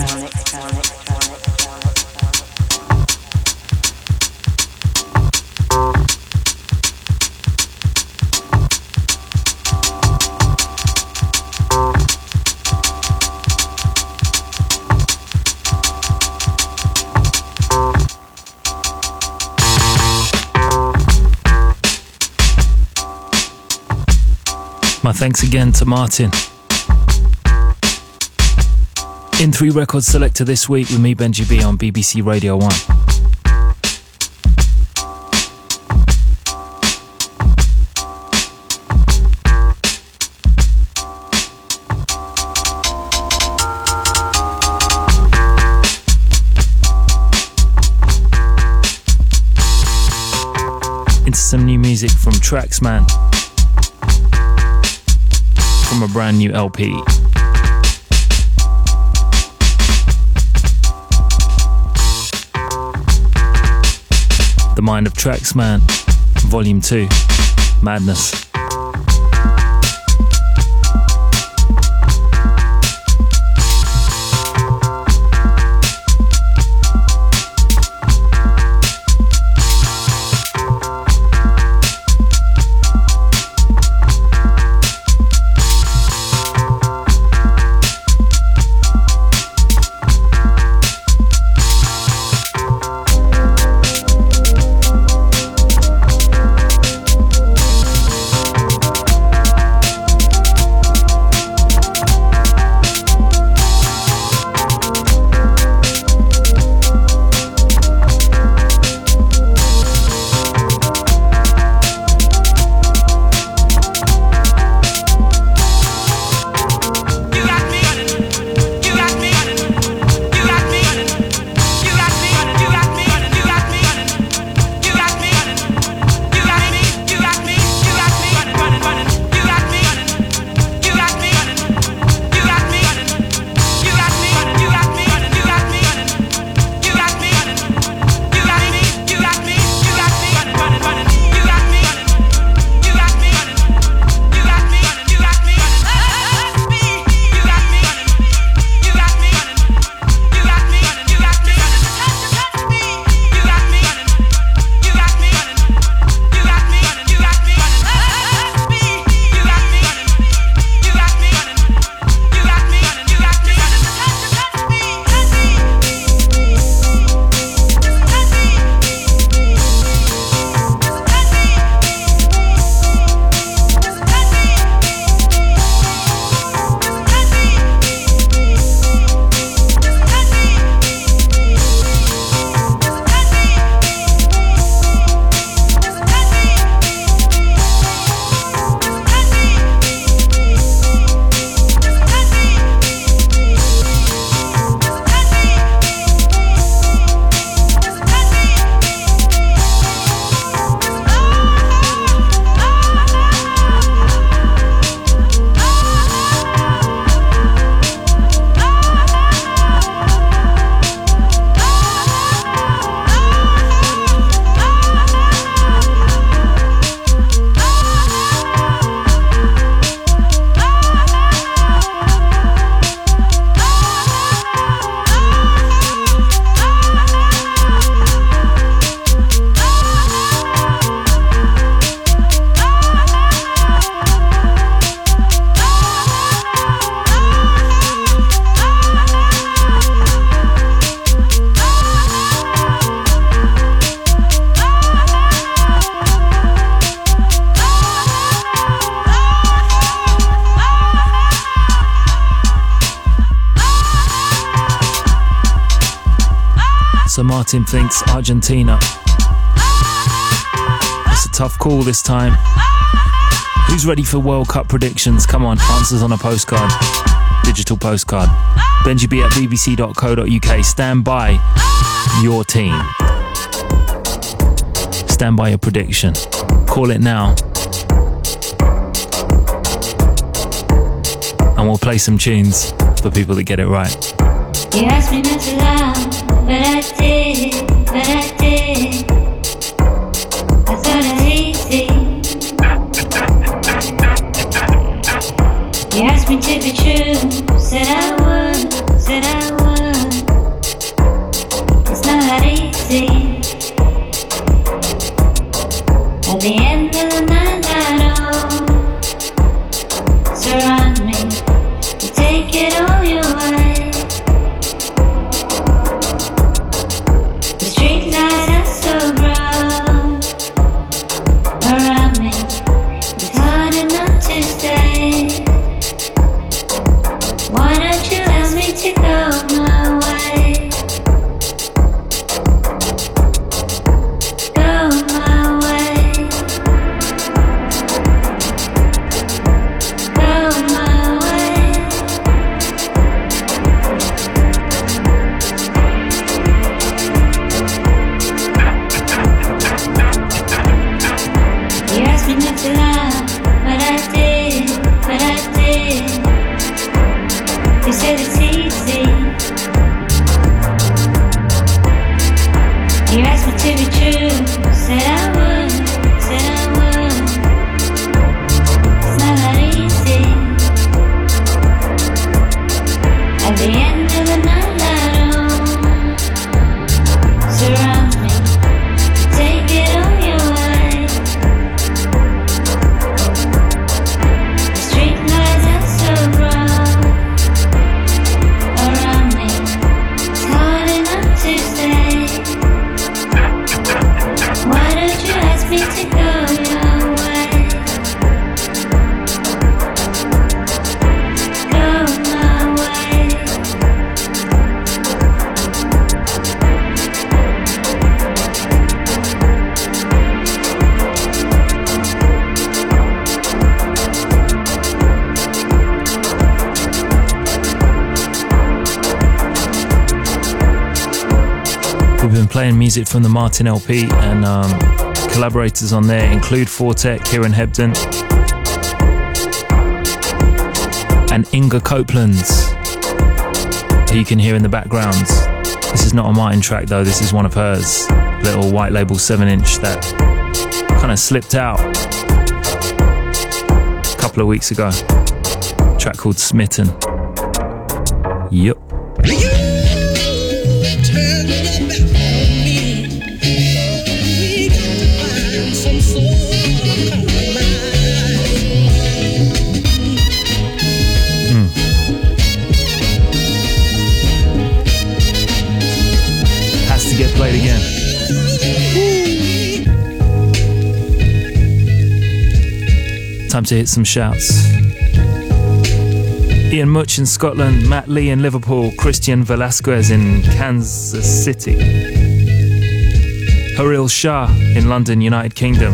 My thanks again to Martin. In 3 Records Selector this week with me, Benji B, on BBC Radio 1. Into some new music from Traxman, from a brand new LP. The Mind of Traxman, Volume 2, Madness. So Martin thinks Argentina. It's a tough call this time. Who's ready for World Cup predictions? Come on, answers on a postcard. Digital postcard. BenjiB at bbc.co.uk. Stand by your team. Stand by your prediction. Call it now. And we'll play some tunes for people that get it right. You asked me not to lie, but I did. I thought it easy. easy. At the end of the night, surround me, you take it all your way. The street lights are so bright around me, it's hard enough to stay. Why don't you ask me to go my way? Go my way. Go my way. You asked me not to lie, but I did, but I did. You said it's easy. You asked me to be true, said I would, said I would. It's not that easy. At the end of the night, surround me, take it all your way. The street lights are so bright around me, it's hard enough to stay. Why don't you ask me to go your way? Go my way. We've been playing music from the Martin LP, and collaborators on there include Fortet, Kieran Hebden, and Inga Copeland, who you can hear in the background. This is not a Martin track though, this is one of hers, little white label 7-inch that kind of slipped out a couple of weeks ago. A track called Smitten. Yup. Has to get played again. Time to hit some shouts. Ian Much in Scotland, Matt Lee in Liverpool, Christian Velasquez in Kansas City, Haril Shah in London, United Kingdom.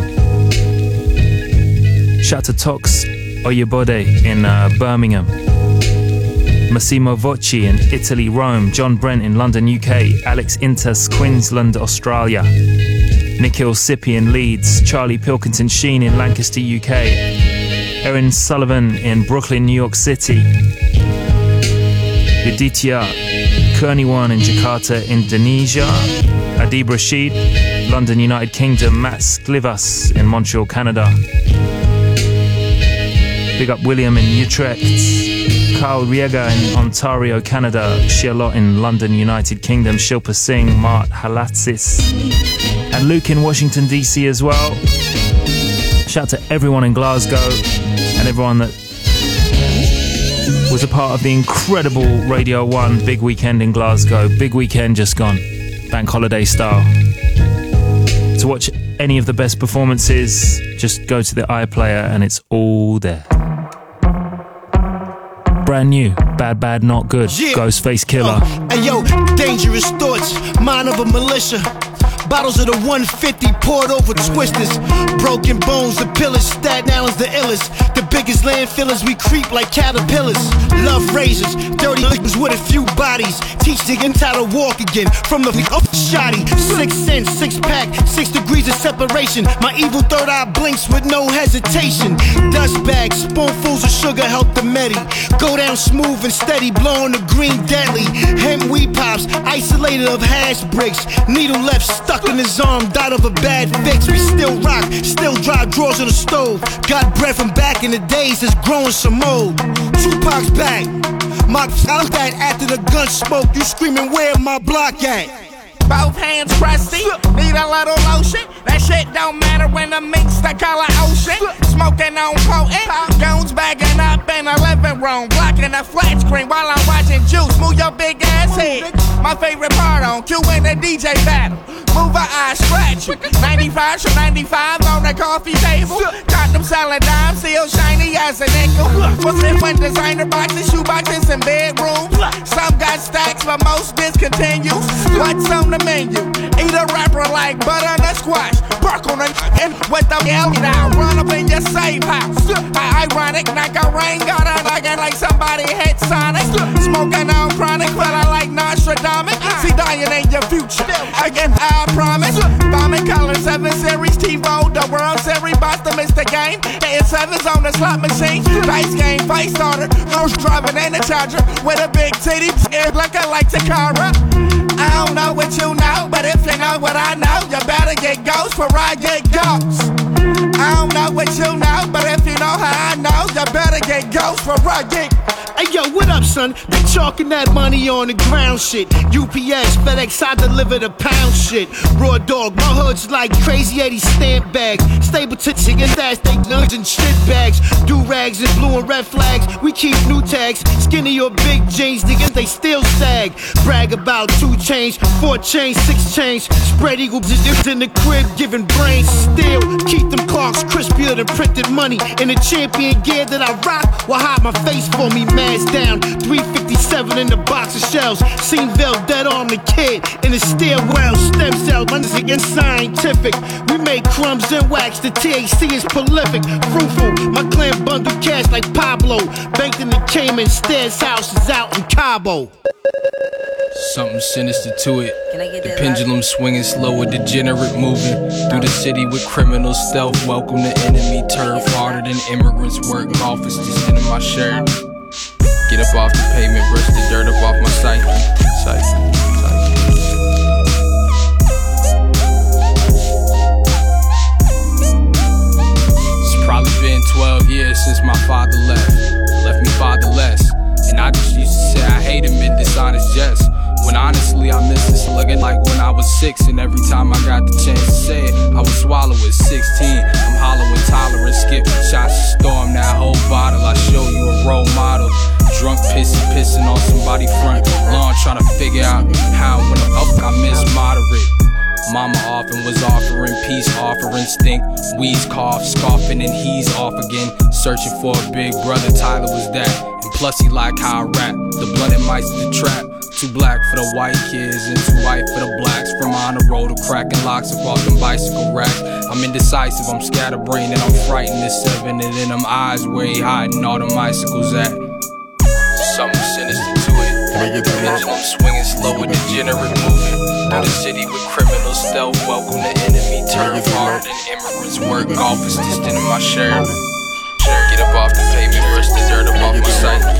Shout to Tox Oyebode in Birmingham, Massimo Vocci in Italy, Rome, John Brent in London, UK, Alex Intas, Queensland, Australia, Nikhil Sippy in Leeds, Charlie Pilkington Sheen in Lancaster, UK, Erin Sullivan in Brooklyn, New York City, Yuditya Kurniwan in Jakarta, Indonesia, Adib Rashid, London, United Kingdom, Matt Sklivas in Montreal, Canada. Big up William in Utrecht, Carl Riega in Ontario, Canada, Charlotte in London, United Kingdom, Shilpa Singh, Mart Halatsis, and Luke in Washington DC as well. Shout to everyone in Glasgow and everyone that was a part of the incredible Radio 1 big weekend in Glasgow. Big weekend just gone, bank holiday style. To watch any of the best performances, just go to the iPlayer and it's all there. Brand new, Bad Bad Not Good, yeah. Ghostface Killer. And yo, dangerous thoughts, mind of a militia. Bottles of the 150 poured over twisters. Broken bones, the pillars, Staten Island's the illest. The biggest landfillers, we creep like caterpillars. Love razors, dirty liquors with a few bodies. Teach the how to walk again from the shoddy. 6 cents, 6-pack, 6 degrees of separation. My evil third eye blinks with no hesitation. Dust bags, spoonfuls of sugar help the medi. Go down smooth and steady, blowing the green deadly. Hemp weed pops, isolated of hash bricks. Needle left stuck in his arm, died of a bad fix. We still rock, still dry drawers on the stove. Got bread from back in the days that's growing some mold. Tupac's back, my out that after the gun smoke. You screaming where my block at? both hands crusty. Need a little lotion. That shit don't matter when the mix the color ocean. Smoking on potent, goons bagging up in the living room, blocking the flat screen while I'm watching Juice. Move your big ass head. My favorite part on Q in the DJ battle. Move her eyes, scratch you. 95 to 95 on the coffee table. Got them selling dimes, still shiny as a nickel. What's it when designer boxes, shoe boxes, and bedrooms? Some got stacks, but most discontinued. What's on the menu? Eat a rapper like butter on a squash. Bark on a and with the hell now. Run up in your safe house. Ironic, like a rain got a knocking like somebody hit Sonic. Smoking on chronic, fella like Nostradamus. See dying in your future. Again, I promise. Bombing color 7 series, T-Roll, the World Series, Boston missed the game. Hitting sevens on the slot machine. Dice game, fight starter. Ghost driving in the Charger with a big titty, looking like Takara. I don't know what you know, but if you know what I know, you better get ghost for I get ghost. I don't know what you know, but if you know how I know, you better get ghost for I get. Hey yo, what up, son? They chalking that money on the ground shit. UPS, FedEx, I deliver the pound shit. Raw dog, my hood's like crazy 80 stamp bags. Stable to chicken ass, they nugs and shit bags. Do rags and blue and red flags. We keep new tags. Skinny or big jeans, niggas, they still sag. Brag about 2 chains, 4 chains, 6 chains. Spread eagle just in the crib, giving brains. Still keep them Clarks crispier than printed money. In the champion gear that I rock, will hide my face for me, man. Down 357 in the box of shells. Seenville, dead arm the kid in the stairwell. Stem cells, my nigga scientific. We make crumbs and wax. The THC is prolific, fruitful. My clan bundle cash like Pablo. Banked in the Cayman, Stairs house is out in Cabo. Something sinister to it. The pendulum swinging slow, a degenerate moving through the city with criminal stealth. Welcome the enemy, turf harder than immigrants. Work office just into my shirt. Get up off the pavement, brush the dirt up off my psyche. It's probably been 12 years since my father left me fatherless. And I just used to say I hate him in dishonest jest, when honestly I miss this looking like when I was 6. And every time I got the chance to say it, I would swallow it. 16, I'm hollow and tolerant, skip shots to storm that whole bottle. I show you a role model. Drunk pissing on somebody's front lawn, trying to figure out how when I'm up I miss moderate. Mama often was offering peace, offering stink. Wheeze, cough, scoffing, and he's off again. Searching for a big brother, Tyler was that. And plus he like how I rap, the blood and mice the trap. Too black for the white kids and too white for the blacks. From on the road to cracking locks of all them bicycle racks. I'm indecisive, I'm scatterbrained and I'm frightened. There's 7 and in them eyes where he hiding all them icicles at. Something sinister to it. The pendulum swinging slow with degenerate movement through the city with criminal stealth. Welcome the enemy, turf harder than immigrants. Work office distant in my shirt. Get up off the pavement, brush the dirt up off my psyche.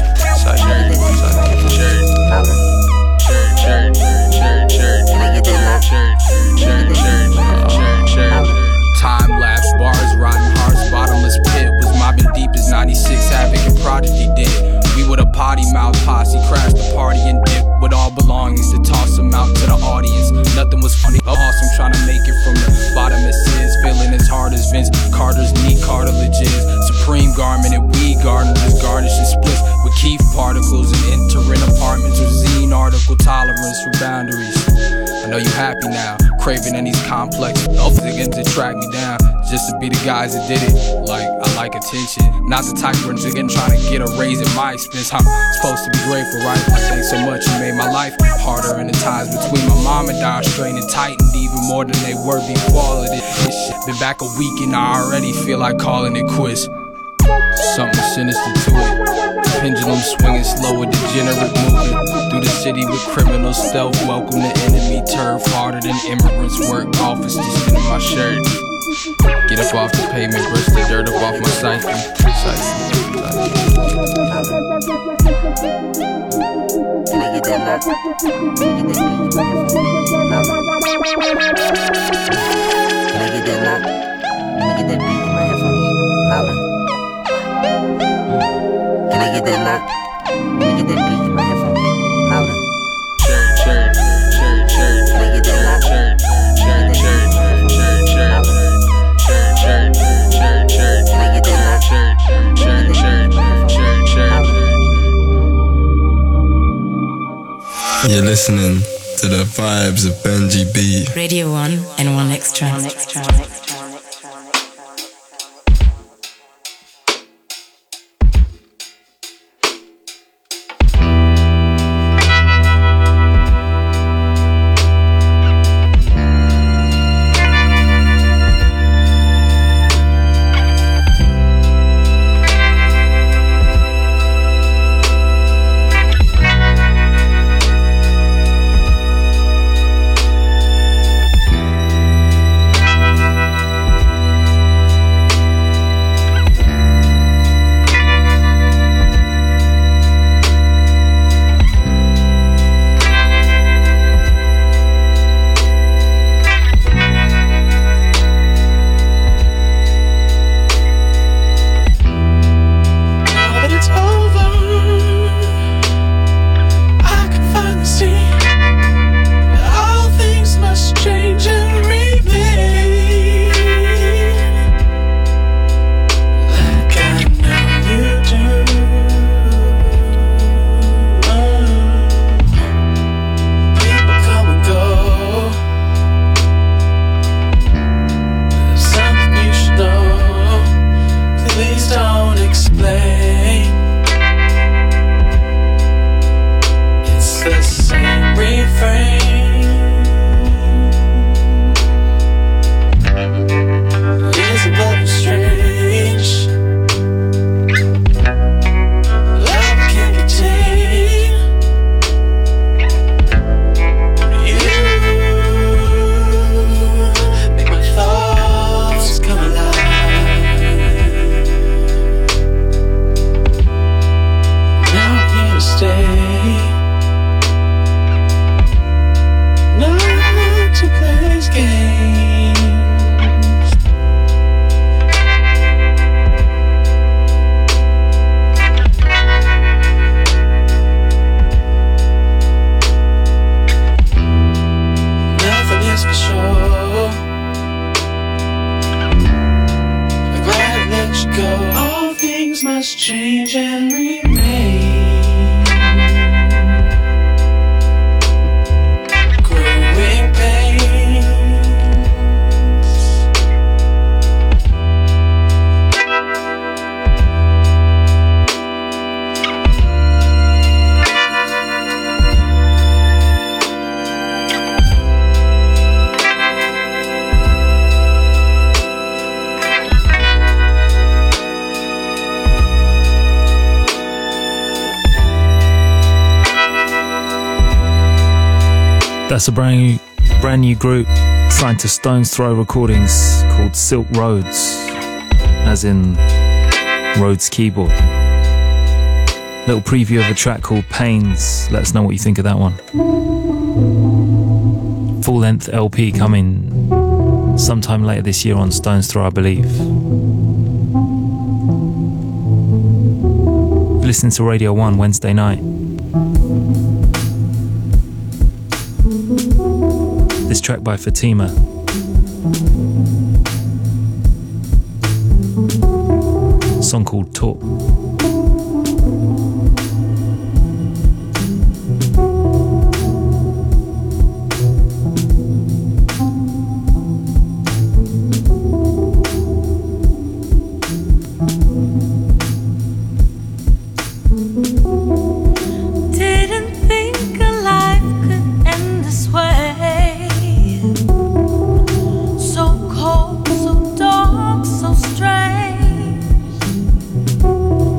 Time lapse, bars, rotten hearts, bottomless pit. Was mobbing deep as 96, Havoc and Prodigy did. We were the potty mouth posse, crashed the party and dipped with all belongings to toss them out to the audience. Nothing was funny, awesome, trying to make it from the bottom as is. Feeling as hard as Vince Carter's knee cartilages. Supreme garment and weed garden is garnished and splits with Keith particles and entering apartments with zine article tolerance for boundaries. I know you happy now, craving in these complex again to track me down, just to be the guys that did it. Like, I like attention, not the type where again trying to get a raise at my expense. I'm supposed to be grateful, right? Thanks so much, you made my life harder, and the ties between my mom and I are strained and tightened even more than they were before all of this shit. Been back a week and I already feel like calling it quits. Something sinister to it. Pendulum swinging slow, a degenerate movement through the city with criminal stealth. Welcome the enemy, turf harder than immigrants. Work office just in my shirt. Get up off the pavement, brush the dirt up off my psyche. Church. You're listening to the vibes of Benji B. Radio 1 and 1 Extra. That's a brand new group signed to Stones Throw Recordings called Silk Roads, as in Rhodes keyboard. Little preview of a track called Pains. Let us know what you think of that one. Full length LP coming sometime later this year on Stones Throw, I believe. Listen to Radio 1 Wednesday night. This track by Fatima. A song called Talk. So cold, so dark, so strange.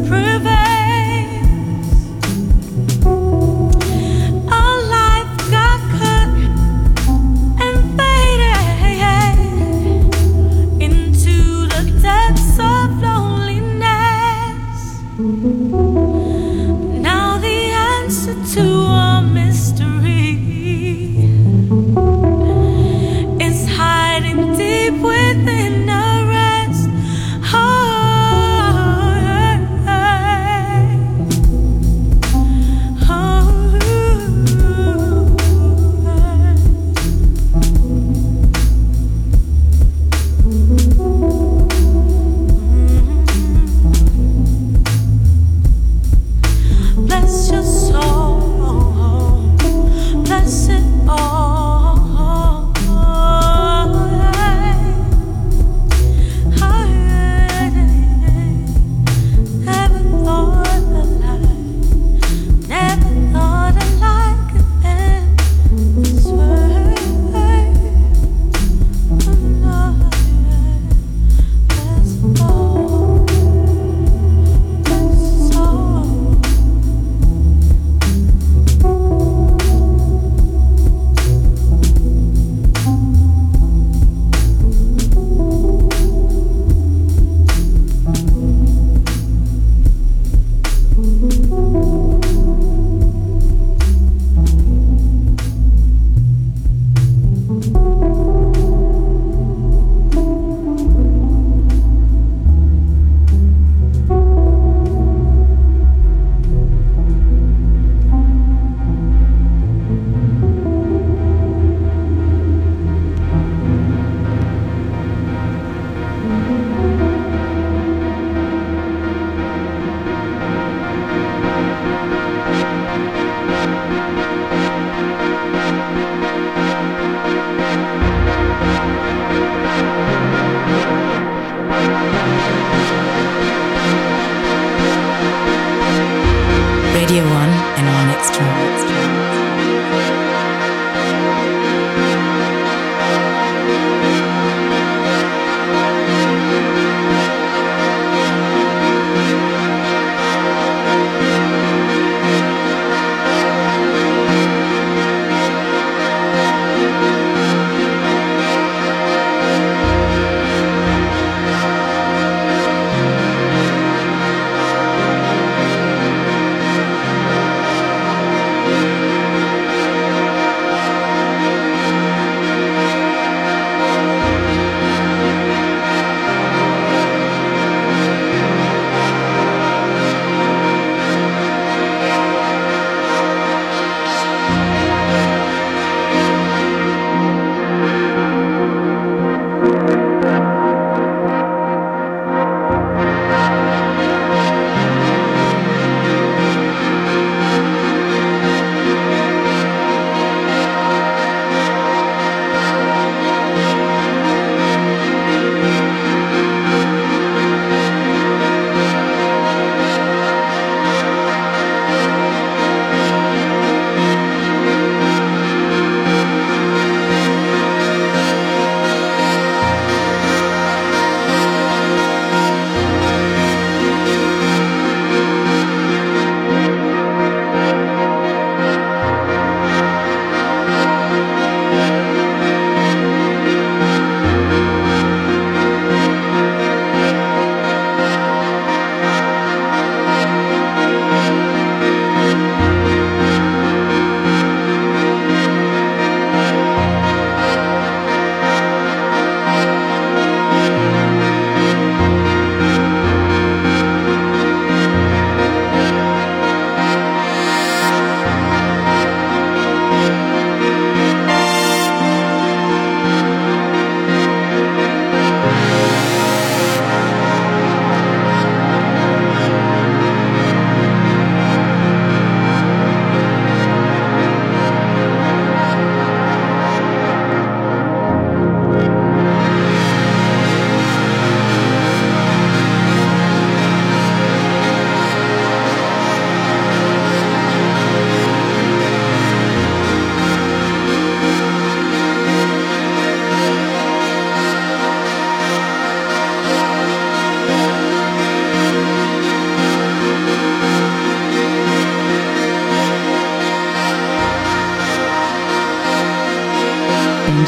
Within a rest, oh,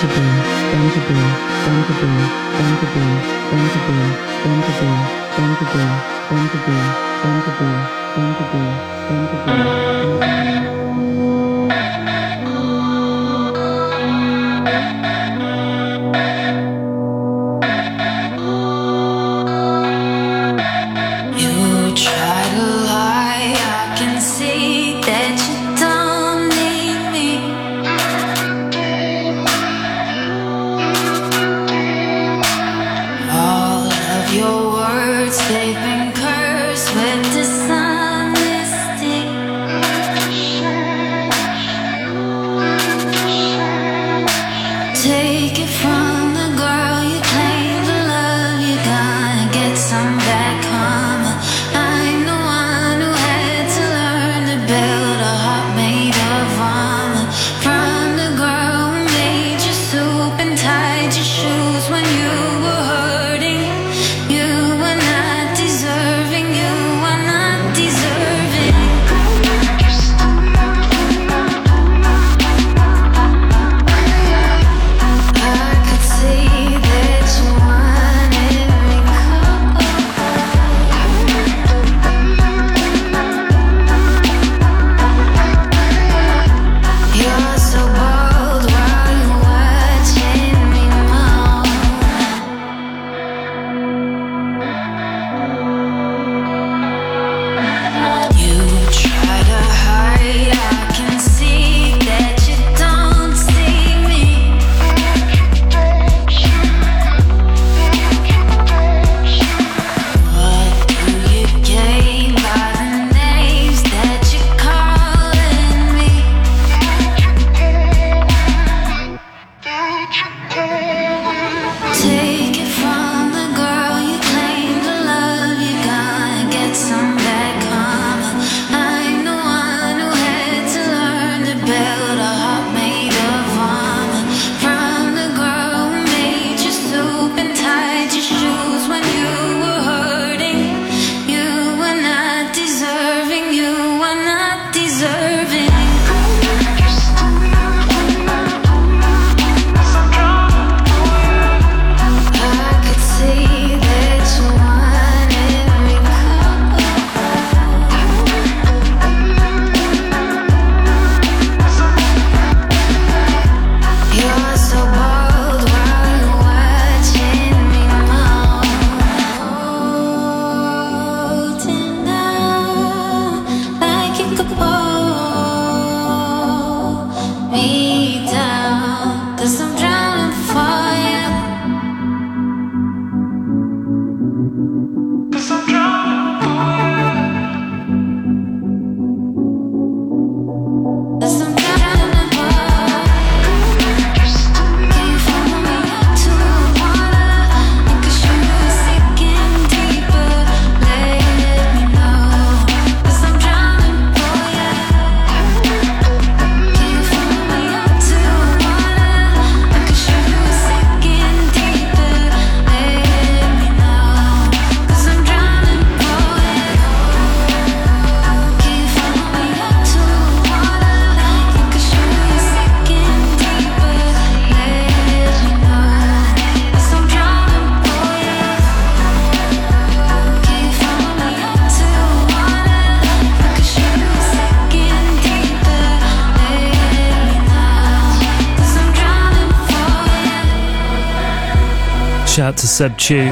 Shout out to Seb Chu.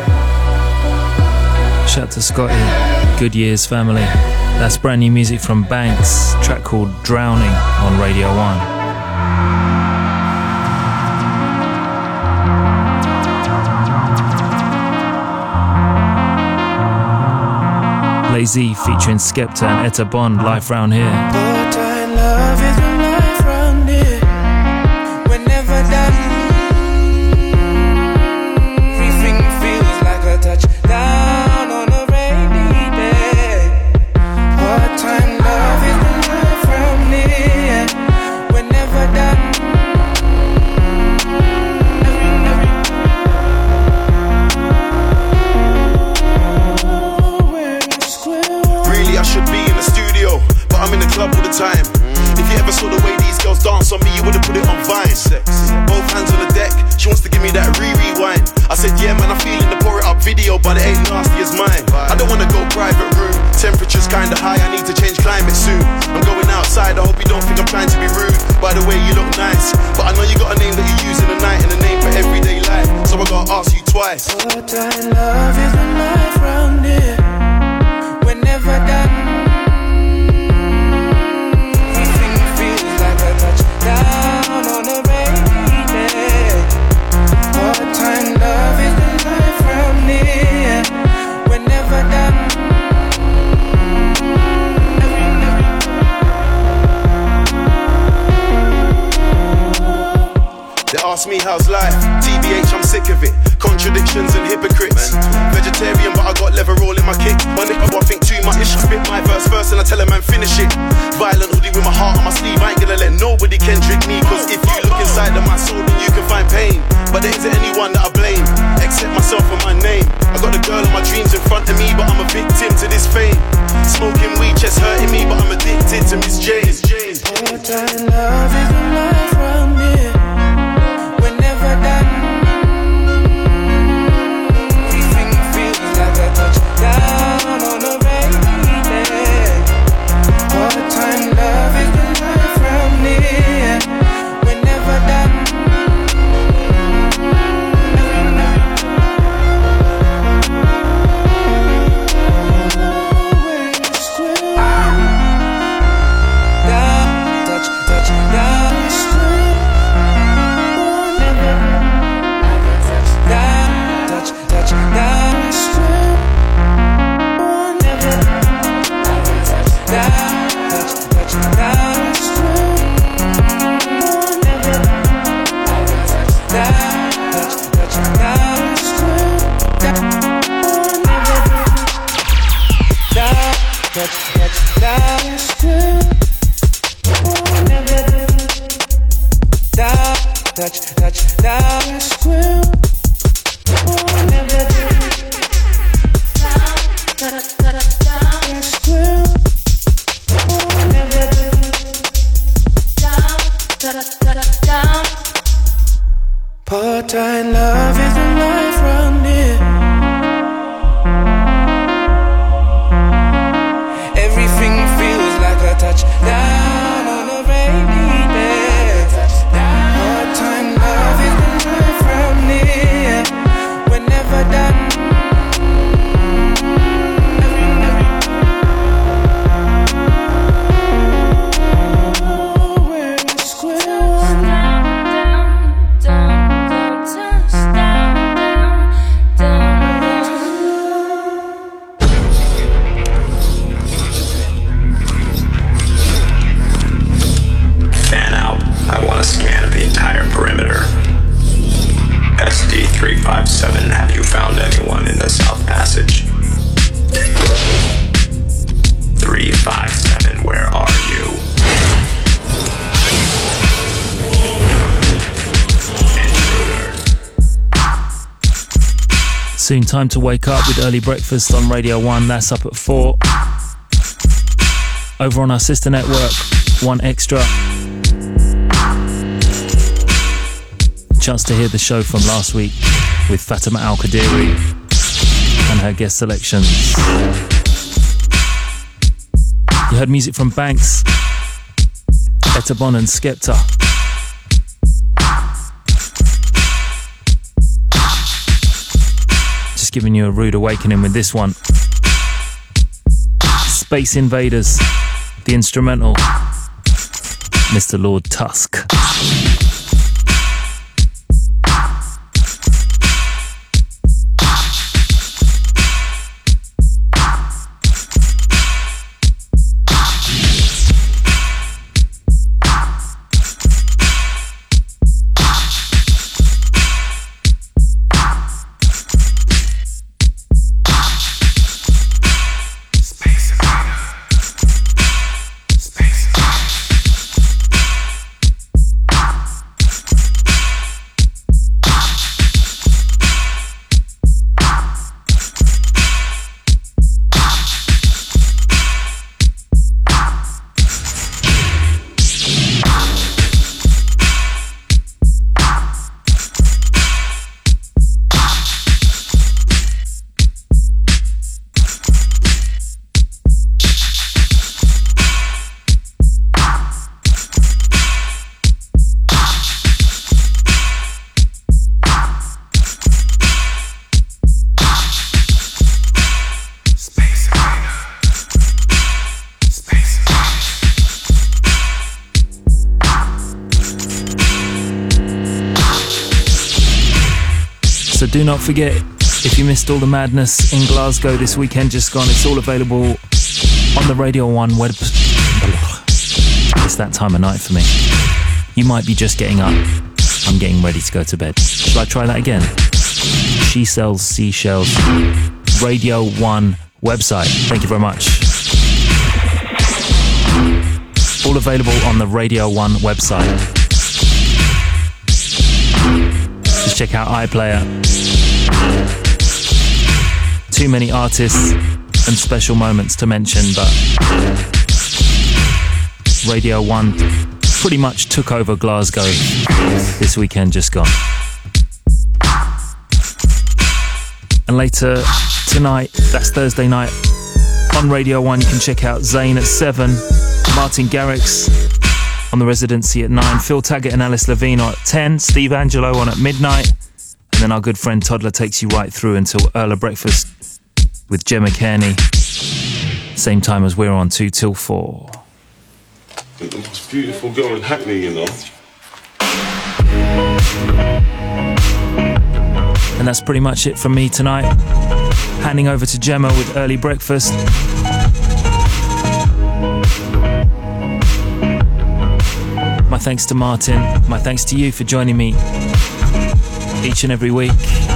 Shout out to Scotty. Good Years family. That's brand new music from Banks, track called Drowning on Radio 1. Lazy featuring Skepta and Etta Bond, live round here. But I love is life round here. Whenever that everything feels like a touchdown on a rainy day. What time love is life round here. Whenever that really, I I should be in the studio, but I'm in the club all the time. If you ever saw the way these girls dance on me, you would've put it on Vine. Both hands on the deck, she wants to give me that rewind. I said, yeah man, I'm feeling the pour it up video, but it ain't nasty as mine. I don't wanna go private room, temperature's kinda high, I need to change climate soon. I'm going outside, I hope you don't think I'm trying to be rude. By the way, you look nice, but I know you got a name that you use in the night and a name for everyday life, so I gotta ask you twice. What I love is the life round here. We're never done. Down on a rainy day. Part-time love is the life from near. We're never done. They ask me how's life, TBH I'm sick of it. Contradictions and hypocrites. Vegetarian but I got leather roll in my kick. On it I think too much, I spit my verse first and I tell a man finish it. Violent hoodie with my heart on my sleeve, I ain't gonna let nobody Kendrick me. Cause if you look inside of my soul then you can find pain. But there isn't anyone that I blame, except myself and my name. I got a girl in my dreams in front of me, but I'm a victim to this fame. Smoking weed, chest hurting me, but I'm addicted to Miss J. Part-time love is the life round here. We're never done. Everything feels like a touchdown on a rainy day. Part-time love is the life round here. We're never done. Part-time love is the life round here. Everything feels like a touchdown on a rainy day. Part-time love is the life round here. We're never done. SD357, have you found anyone in the South Passage? 357, where are you? Soon time to wake up with Early Breakfast on Radio 1. That's up at 4. Over on our sister network, 1Xtra. Chance to hear the show from last week with Fatima Al-Qadiri and her guest selections. You heard music from Banks, Etabon and Skepta. Just giving you a rude awakening with this one. Space Invaders, the instrumental, Mr. Lord Tusk. do not forget, if you missed all the madness in Glasgow this weekend just gone, it's all available on the Radio 1 web. It's that time of night for me. You might be just getting up. I'm getting ready to go to bed. Shall I try that again? She Sells Seashells Radio 1 website. Thank you very much. All available on the Radio 1 website. Just check out iPlayer. Too many artists and special moments to mention, but Radio 1 pretty much took over Glasgow this weekend just gone. And later tonight, that's Thursday night, on Radio 1 you can check out Zayn at 7, Martin Garrix on the Residency at 9, Phil Taggart and Alice Levine at 10, Steve Angelo on at midnight, and then our good friend Toddler takes you right through until Earl of Breakfast with Gemma Kearney, same time as we're on, 2 till 4. The most beautiful girl in Hackney, you know. And that's pretty much it from me tonight. Handing over to Gemma with Early Breakfast. My thanks to Martin. My thanks to you for joining me each and every week.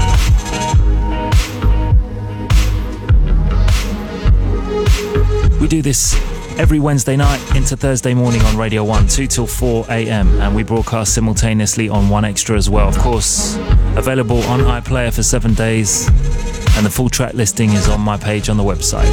We do this every Wednesday night into Thursday morning on Radio 1, 2 till 4 a.m. And we broadcast simultaneously on 1Extra as well. Of course, available on iPlayer for 7 days. And the full track listing is on my page on the website.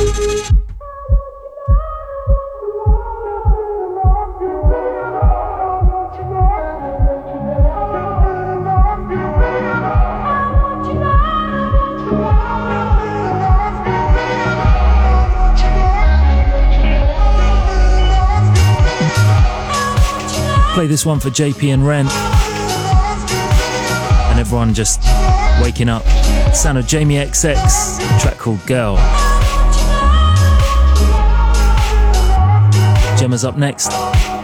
Play this one for JP and Ren and everyone just waking up. Sound of Jamie XX, a track called Girl. Gemma's up next.